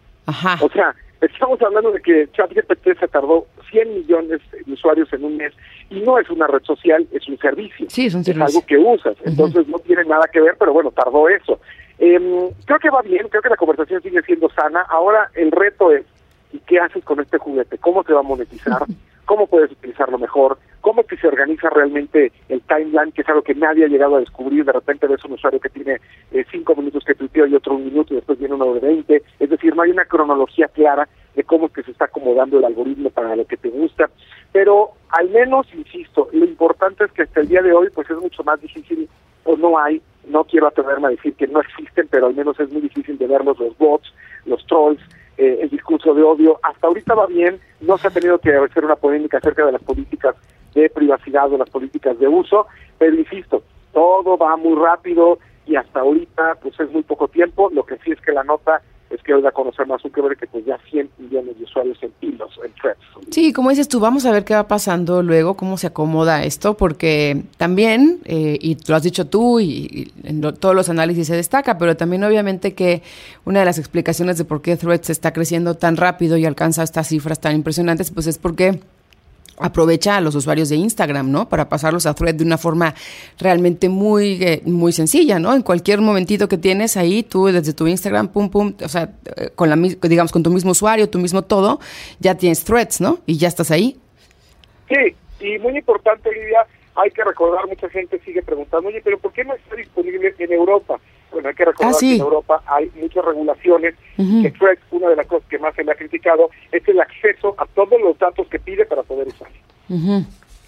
O sea, estamos hablando de que ChatGPT se tardó 100 millones de usuarios en un mes y no es una red social, es un servicio. Sí, es un servicio. Es algo que usas, entonces no tiene nada que ver, pero bueno, tardó eso. Creo que va bien, creo que la conversación sigue siendo sana. Ahora el reto es, ¿y qué haces con este juguete? ¿Cómo se va a monetizar? ¿Cómo puedes utilizarlo mejor? ¿Cómo que se organiza realmente el timeline? Que es algo que nadie ha llegado a descubrir. De repente ves un usuario que tiene 5 minutos que tuiteó y otro 1 minuto y después viene uno de 20. Es decir, no hay una cronología clara de cómo es que se está acomodando el algoritmo para lo que te gusta. Pero al menos, insisto, lo importante es que hasta el día de hoy pues es mucho más difícil, o no hay, no quiero atreverme a decir que no existen, pero al menos es muy difícil de verlos, los bots, los trolls, el discurso de odio. Hasta ahorita va bien, no se ha tenido que hacer una polémica acerca de las políticas de privacidad o las políticas de uso, pero insisto, todo va muy rápido y hasta ahorita pues es muy poco tiempo. Lo que sí es que la nota es que hoy da a conocer más Zuckerberg que pues ya 100 millones de usuarios en hilos, en threads. Sí, como dices tú, vamos a ver qué va pasando luego, cómo se acomoda esto, porque también, y lo has dicho tú, y en todos los análisis se destaca, pero también obviamente que una de las explicaciones de por qué Threads está creciendo tan rápido y alcanza estas cifras tan impresionantes, pues es porque aprovecha a los usuarios de Instagram, ¿no? Para pasarlos a Thread de una forma realmente muy muy sencilla, ¿no? En cualquier momentito que tienes ahí, tú desde tu Instagram, pum, o sea, digamos, con tu mismo usuario, tu mismo todo, ya tienes Threads, ¿no? Y ya estás ahí. Sí, y muy importante, Lidia, hay que recordar, mucha gente sigue preguntando, oye, pero ¿por qué no está disponible en Europa? Bueno, hay que recordar que en Europa hay muchas regulaciones, que Threads, una de las cosas que más se le ha criticado, es el acceso a todos los datos que pide para poder usarlo.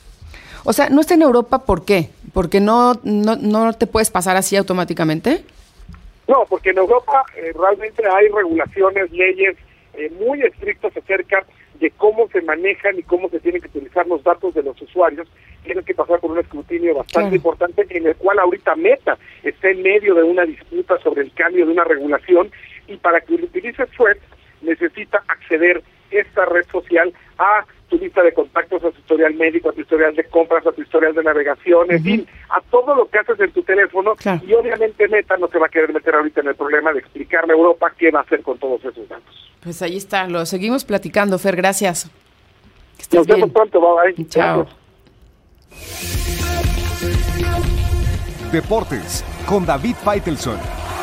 O sea, ¿no está en Europa por qué? ¿Porque no te puedes pasar así automáticamente? No, porque en Europa realmente hay regulaciones, leyes muy estrictas acerca de cómo se manejan y cómo se tienen que utilizar los datos de los usuarios. Tienen que pasar por un escrutinio bastante importante, en el cual ahorita Meta está en medio de una disputa sobre el cambio de una regulación, y para que utilice Threads necesita acceder esta red social a tu lista de contactos, a tu historial médico, a tu historial de compras, a tu historial de navegación, en fin, a todo lo que haces en tu teléfono. Y obviamente Meta no se va a querer meter ahorita en el problema de explicarle a Europa qué va a hacer con todos esos datos. Pues ahí está, lo seguimos platicando, Fer, gracias. Nos vemos pronto, bye. Chao. Deportes con David Faitelson.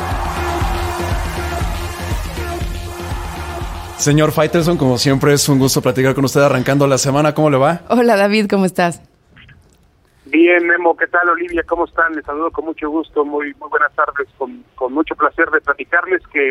Señor Faitelson, como siempre es un gusto platicar con usted arrancando la semana. ¿Cómo le va? Hola David, ¿cómo estás? Bien, Memo, ¿qué tal, Olivia? ¿Cómo están? Les saludo con mucho gusto, muy buenas tardes, con mucho placer de platicarles que,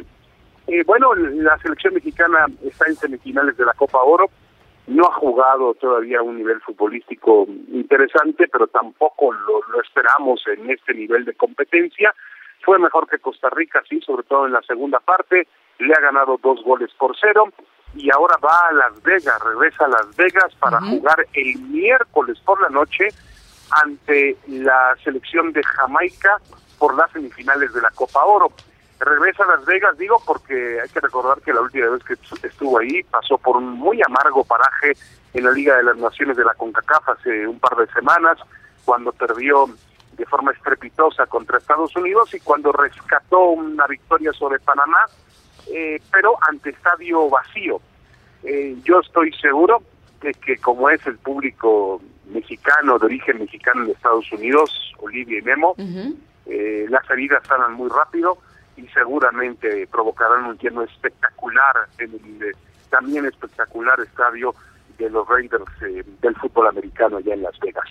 la selección mexicana está en semifinales de la Copa Oro, no ha jugado todavía a un nivel futbolístico interesante, pero tampoco lo esperamos en este nivel de competencia. Fue mejor que Costa Rica, sí, sobre todo en la segunda parte, le ha ganado 2-0, y ahora va a Las Vegas, regresa a Las Vegas para jugar el miércoles por la noche ante la selección de Jamaica por las semifinales de la Copa Oro. Regresa a Las Vegas, digo, porque hay que recordar que la última vez que estuvo ahí pasó por un muy amargo paraje en la Liga de las Naciones de la CONCACAF hace un par de semanas, cuando perdió de forma estrepitosa contra Estados Unidos y cuando rescató una victoria sobre Panamá, pero ante estadio vacío. Yo estoy seguro de que, como es el público mexicano, de origen mexicano en Estados Unidos, Olivia y Memo, las heridas sanan muy rápido y seguramente provocarán un lleno espectacular en el también espectacular estadio de los Raiders del fútbol americano allá en Las Vegas.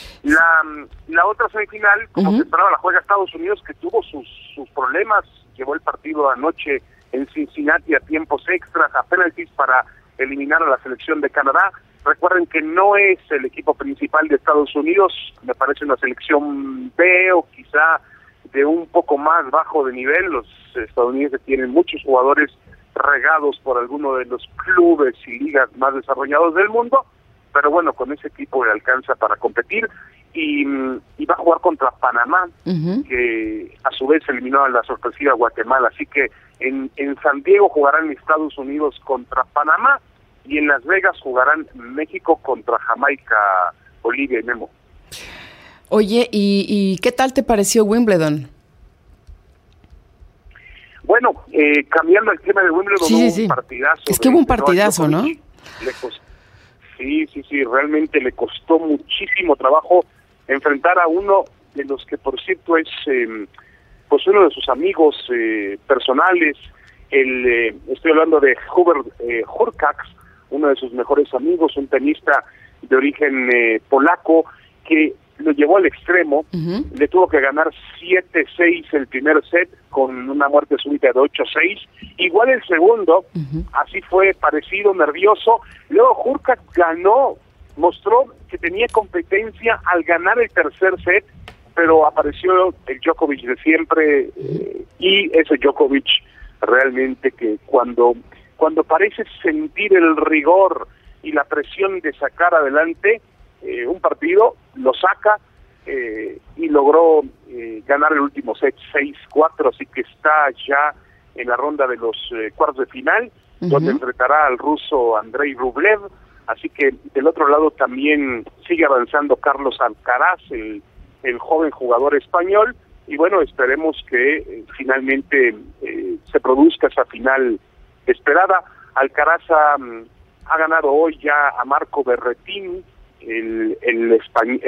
La otra semifinal, como se esperaba, la juega Estados Unidos, que tuvo sus problemas, llevó el partido anoche en Cincinnati a tiempos extras, a penaltis para eliminar a la selección de Canadá. Recuerden que no es el equipo principal de Estados Unidos, me parece una selección B o quizá de un poco más bajo de nivel. Los estadounidenses tienen muchos jugadores regados por alguno de los clubes y ligas más desarrollados del mundo, pero bueno, con ese equipo le alcanza para competir y va a jugar contra Panamá, que a su vez eliminó a la sorpresiva Guatemala. Así que en San Diego jugarán Estados Unidos contra Panamá y en Las Vegas jugarán México contra Jamaica, Olivia y Memo. Oye, ¿y qué tal te pareció Wimbledon? Bueno, cambiando el tema de Wimbledon, hubo un partidazo. Es que hubo un partidazo, ¿no? Sí, realmente le costó muchísimo trabajo enfrentar a uno de los que, por cierto, es pues uno de sus amigos personales. Estoy hablando de Hubert Hurkacz, uno de sus mejores amigos, un tenista de origen polaco, que lo llevó al extremo, le tuvo que ganar 7-6 el primer set con una muerte súbita de 8-6, igual el segundo, así fue, parecido, nervioso. Luego Hurkacz ganó, mostró que tenía competencia al ganar el tercer set, pero apareció el Djokovic de siempre, y ese Djokovic realmente que cuando parece sentir el rigor y la presión de sacar adelante un partido, lo saca y logró ganar el último set 6-4, así que está ya en la ronda de los cuartos de final, donde enfrentará al ruso Andrei Rublev. Así que del otro lado también sigue avanzando Carlos Alcaraz, el joven jugador español, y bueno, esperemos que finalmente se produzca esa final esperada. Alcaraz ha ganado hoy ya a Marco Berrettini, el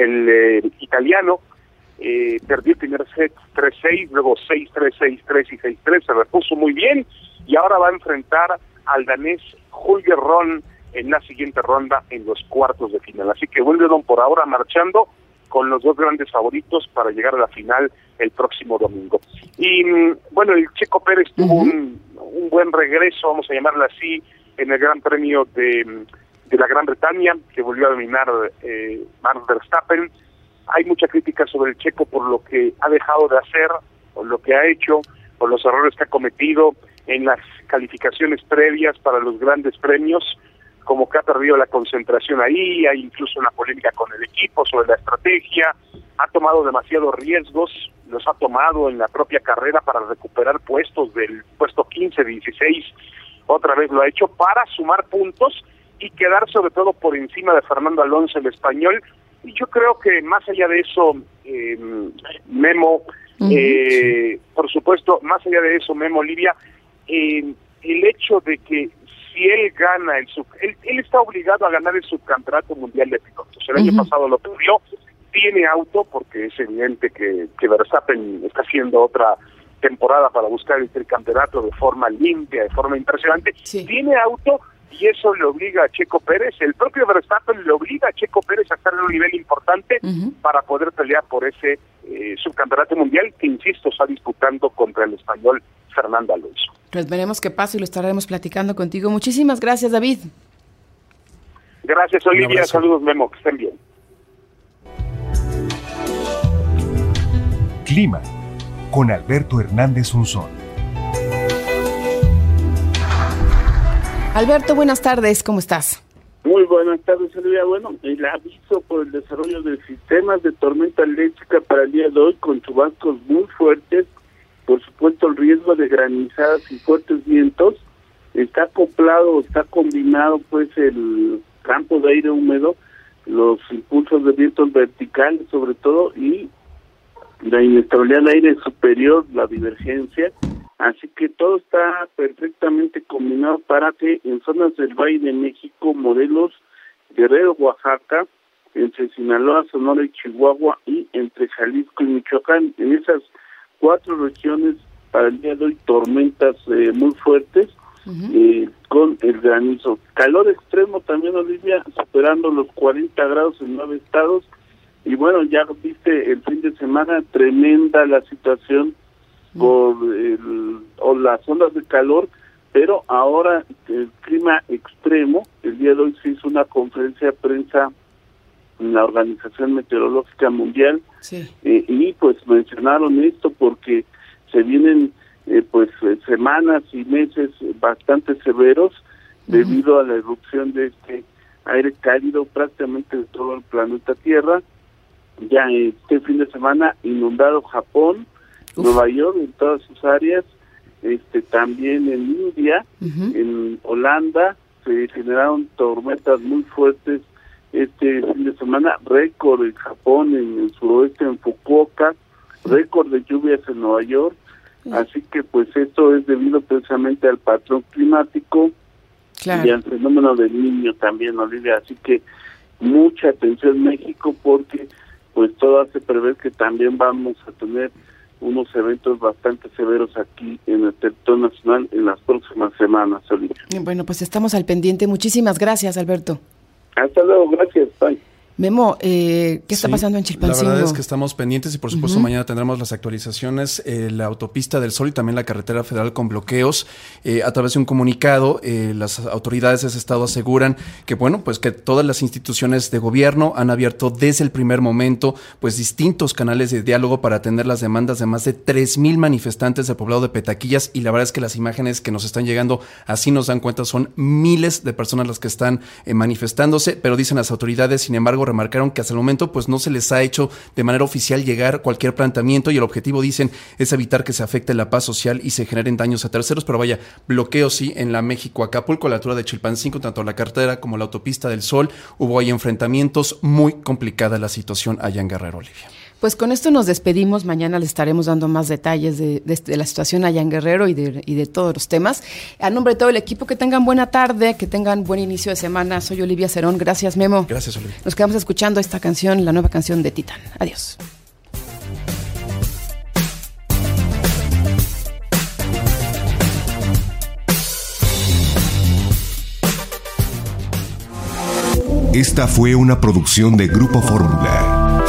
italiano, perdió el primer set 3-6, luego 6-3, 6-3 y 6-3, se repuso muy bien, y ahora va a enfrentar al danés Holger Rune en la siguiente ronda en los cuartos de final. Así que Wimbledon por ahora marchando con los dos grandes favoritos para llegar a la final el próximo domingo. Y bueno, el Checo Pérez tuvo un buen regreso, vamos a llamarlo así, en el Gran Premio de la Gran Bretaña, que volvió a dominar Max Verstappen. Hay mucha crítica sobre el Checo por lo que ha dejado de hacer, o lo que ha hecho, por los errores que ha cometido en las calificaciones previas para los grandes premios, como que ha perdido la concentración ahí. Hay incluso una polémica con el equipo sobre la estrategia, ha tomado demasiados riesgos, los ha tomado en la propia carrera para recuperar puestos, del puesto 15, 16, otra vez lo ha hecho para sumar puntos y quedar sobre todo por encima de Fernando Alonso, el español. Y yo creo que más allá de eso, Memo, por supuesto, más allá de eso, Memo, Olivia, el hecho de que si él gana él está obligado a ganar el subcampeonato mundial de pilotos. El año pasado lo perdió, tiene auto, porque es evidente que Verstappen está haciendo otra temporada para buscar el tricampeonato de forma limpia, de forma impresionante. Tiene auto y eso le obliga a Checo Pérez, el propio Verstappen le obliga a Checo Pérez a estar en un nivel importante para poder pelear por ese subcampeonato mundial que, insisto, está disputando contra el español Fernando Alonso. Pues veremos qué pasa y lo estaremos platicando contigo. Muchísimas gracias, David. Gracias, Olivia. Saludos, Memo. Que estén bien. Clima, con Alberto Hernández Unzón. Alberto, buenas tardes, ¿cómo estás? Muy buenas tardes, Olivia. Bueno, el aviso por el desarrollo de sistemas de tormenta eléctrica para el día de hoy, con chubascos muy fuertes, por supuesto el riesgo de granizadas y fuertes vientos, está acoplado, está combinado pues el campo de aire húmedo, los impulsos de vientos verticales sobre todo, y la inestabilidad del aire superior, la divergencia. Así que todo está perfectamente combinado para que en zonas del Valle de México, Morelos, Guerrero, Oaxaca, entre Sinaloa, Sonora y Chihuahua, y entre Jalisco y Michoacán, en esas 4 regiones para el día de hoy tormentas muy fuertes, con el granizo. Calor extremo también, Olivia, superando los 40 grados en 9 estados. Y bueno, ya viste el fin de semana, tremenda la situación por las ondas de calor, pero ahora el clima extremo. El día de hoy se hizo una conferencia de prensa en la Organización Meteorológica Mundial, y pues mencionaron esto porque se vienen semanas y meses bastante severos debido a la erupción de este aire cálido prácticamente de todo el planeta Tierra. Ya este fin de semana inundado Japón, Nueva York en todas sus áreas, también en India, en Holanda se generaron tormentas muy fuertes este fin de semana, récord en Japón, en el suroeste, en Fukuoka, récord de lluvias en Nueva York. Así que pues esto es debido precisamente al patrón climático y al fenómeno del Niño también, Olivia. Así que mucha atención México, porque pues todo hace prever que también vamos a tener unos eventos bastante severos aquí en el territorio nacional en las próximas semanas, Olivia. Bueno, pues estamos al pendiente. Muchísimas gracias, Alberto. Hasta luego, gracias. Bye. Memo, ¿qué está pasando en Chilpancingo? La verdad es que estamos pendientes y por supuesto mañana tendremos las actualizaciones, la autopista del Sol y también la carretera federal con bloqueos. A través de un comunicado, las autoridades de ese estado aseguran que que todas las instituciones de gobierno han abierto desde el primer momento pues distintos canales de diálogo para atender las demandas de más de 3,000 manifestantes del poblado de Petaquillas, y la verdad es que las imágenes que nos están llegando así nos dan cuenta, son miles de personas las que están manifestándose, pero dicen las autoridades, sin embargo, remarcaron que hasta el momento pues no se les ha hecho de manera oficial llegar cualquier planteamiento, y el objetivo, dicen, es evitar que se afecte la paz social y se generen daños a terceros. Pero vaya, bloqueos sí en la México-Acapulco, a la altura de Chilpancingo, tanto la carretera como la autopista del Sol. Hubo ahí enfrentamientos, muy complicada la situación allá en Guerrero, Olivia. Pues con esto nos despedimos. Mañana les estaremos dando más detalles de la situación allá en Guerrero y de todos los temas. A nombre de todo el equipo, que tengan buena tarde, que tengan buen inicio de semana. Soy Olivia Cerón. Gracias, Memo. Gracias, Olivia. Nos quedamos escuchando esta canción, la nueva canción de Titán. Adiós. Esta fue una producción de Grupo Fórmula.